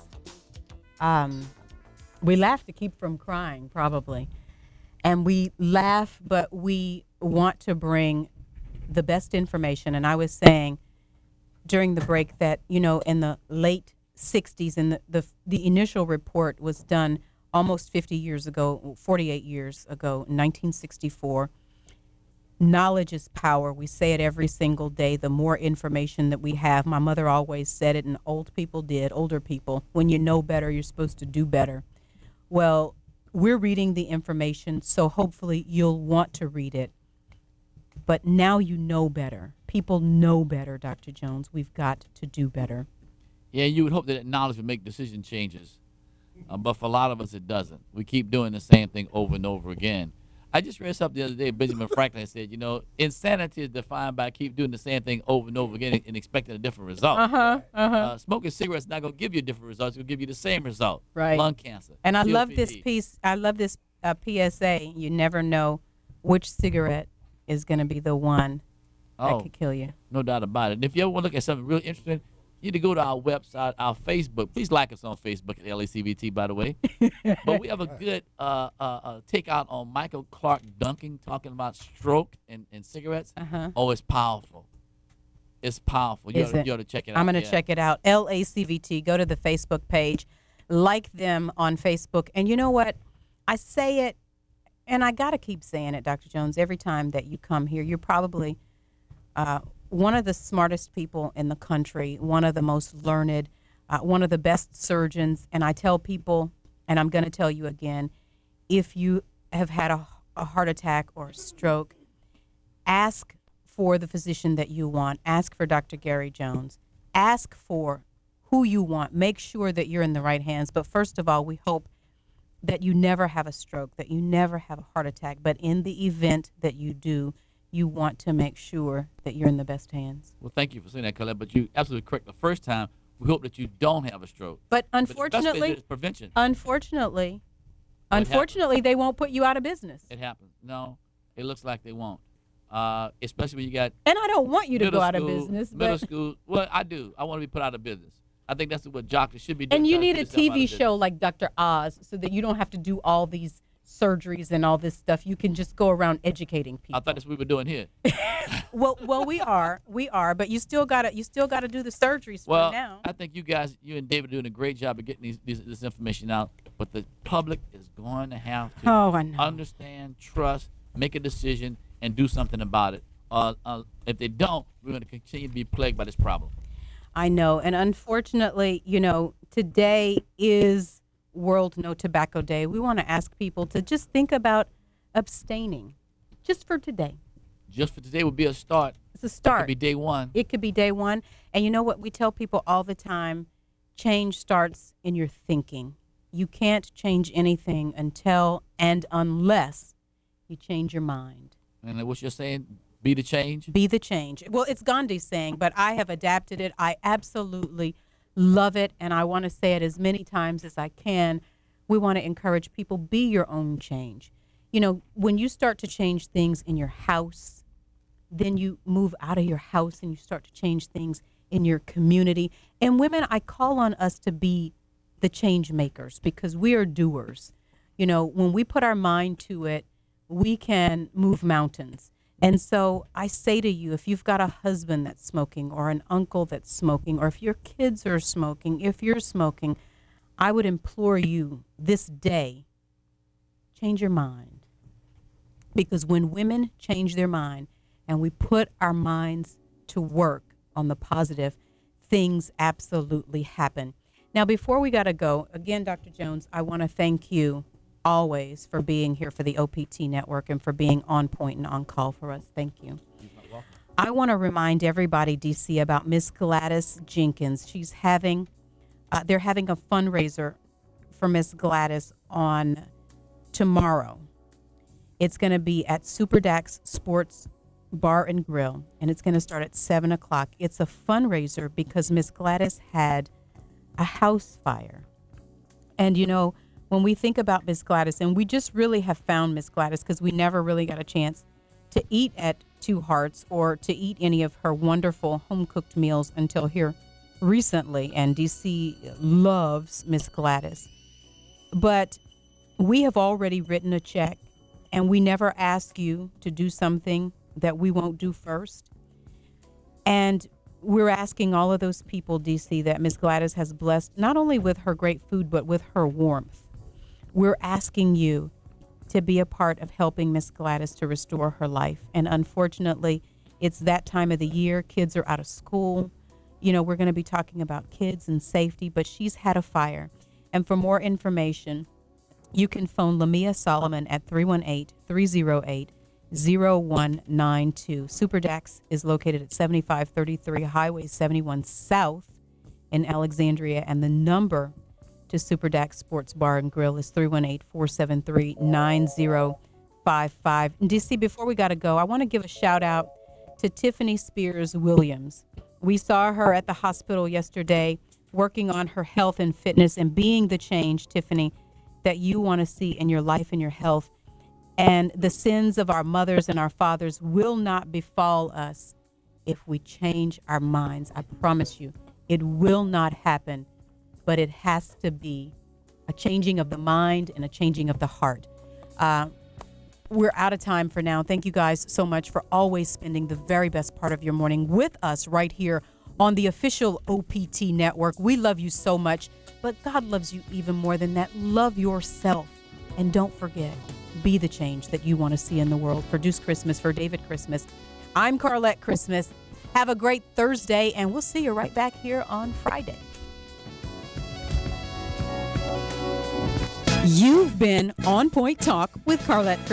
we laugh to keep from crying, probably. And we laugh, but we want to bring the best information. And I was saying during the break that, you know, in the late 60s, and the initial report was done almost 50 years ago, 48 years ago, 1964. Knowledge is power. We say it every single day. The more information that we have, my mother always said it, and older people, when you know better, you're supposed to do better. Well, we're reading the information, so hopefully you'll want to read it. But now you know better. people know better, Dr. Jones. We've got to do better. Yeah, you would hope that knowledge would make decision changes. But for a lot of us, it doesn't. We keep doing the same thing over and over again. I just read something the other day. Benjamin Franklin said, insanity is defined by keep doing the same thing over and over again and expecting a different result. Smoking cigarettes is not going to give you a different result. It's going to give you the same result. Right. Lung cancer. And I COPD. love this piece. I love this PSA. You never know which cigarette is going to be the one that could kill you. No doubt about it. And if you ever want to look at something really interesting, you need to go to our website, our Facebook. Please like us on Facebook at LACVT, by the way. But we have a good takeout on Michael Clark Duncan talking about stroke and cigarettes. Oh, it's powerful. It's powerful. You ought to check it out. I'm going to check it out. LACVT. Go to the Facebook page. Like them on Facebook. And you know what? I say it, and I got to keep saying it, Dr. Jones, every time that you come here. You're probably one of the smartest people in the country, one of the most learned, one of the best surgeons. And I tell people, and I'm going to tell you again, if you have had a heart attack or a stroke, ask for the physician that you want. Ask for Dr. Gary Jones. Ask for who you want. Make sure that you're in the right hands. But first of all, we hope that you never have a stroke, that you never have a heart attack. But in the event that you do, you want to make sure that you're in the best hands. Well, thank you for saying that, Colette. But you're absolutely correct. The first time, we hope that you don't have a stroke. But unfortunately, it's prevention. Unfortunately, they won't put you out of business. It happens. No, it looks like they won't. Especially when you got. And I don't want you to go out of business. Middle school. Well, I do. I want to be put out of business. I think that's what doctors should be doing. And you need a TV show like Dr. Oz so that you don't have to do all these surgeries and all this stuff. You can just go around educating people. I thought that's what we were doing here. well, we are, but you still gotta do the surgeries for now. I think you and David are doing a great job of getting this information out. But the public is going to have to understand, trust, make a decision, and do something about it. If they don't, we're going to continue to be plagued by this problem. I know, and unfortunately, today is World No Tobacco Day. We want to ask people to just think about abstaining, just for today. Just for today would be a start. It's a start. It could be day one. It could be day one. And you know what? We tell people all the time, change starts in your thinking. You can't change anything until and unless you change your mind. And what you're saying, be the change? Be the change. Well, it's Gandhi's saying, but I have adapted it. I absolutely love it, and I want to say it as many times as I can. We want to encourage people, be your own change. When you start to change things in your house, then you move out of your house and you start to change things in your community. And women, I call on us to be the change makers because we are doers. When we put our mind to it, we can move mountains. And so I say to you, if you've got a husband that's smoking or an uncle that's smoking, or if your kids are smoking, if you're smoking, I would implore you this day, change your mind. Because when women change their mind and we put our minds to work on the positive, things absolutely happen. Now, before we got to go, again, Dr. Jones, I want to thank you always for being here for the OPT Network and for being on point and on call for us. Thank you. I want to remind everybody, DC, about Miss Gladys Jenkins. She's they're having a fundraiser for Miss Gladys on tomorrow. It's going to be at Super Dax Sports Bar and Grill, and it's going to start at 7 o'clock. It's a fundraiser because Miss Gladys had a house fire. And, when we think about Miss Gladys, and we just really have found Miss Gladys because we never really got a chance to eat at Two Hearts or to eat any of her wonderful home-cooked meals until here recently, and DC loves Miss Gladys. But we have already written a check, and we never ask you to do something that we won't do first. And we're asking all of those people, DC, that Miss Gladys has blessed, not only with her great food, but with her warmth. We're asking you to be a part of helping Miss Gladys to restore her life. And unfortunately, it's that time of the year. Kids are out of school. We're going to be talking about kids and safety, but she's had a fire. And for more information, you can phone Lamia Solomon at 318-308-8888. 0192. Super Dax is located at 7533 Highway 71 South in Alexandria, and the number to Super Dax Sports Bar and Grill is 318-473-9055. And DC, before we got to go, I want to give a shout out to Tiffany Spears Williams. We saw her at the hospital yesterday working on her health and fitness and being the change, Tiffany, that you want to see in your life and your health. And the sins of our mothers and our fathers will not befall us if we change our minds. I promise you, it will not happen, but it has to be a changing of the mind and a changing of the heart. We're out of time for now. Thank you guys so much for always spending the very best part of your morning with us right here on the official OPT network. We love you so much, but God loves you even more than that. Love yourself. And don't forget, be the change that you want to see in the world. For Deuce Christmas, for David Christmas, I'm Carlette Christmas. Have a great Thursday, and we'll see you right back here on Friday. You've been On Point Talk with Carlette Christmas.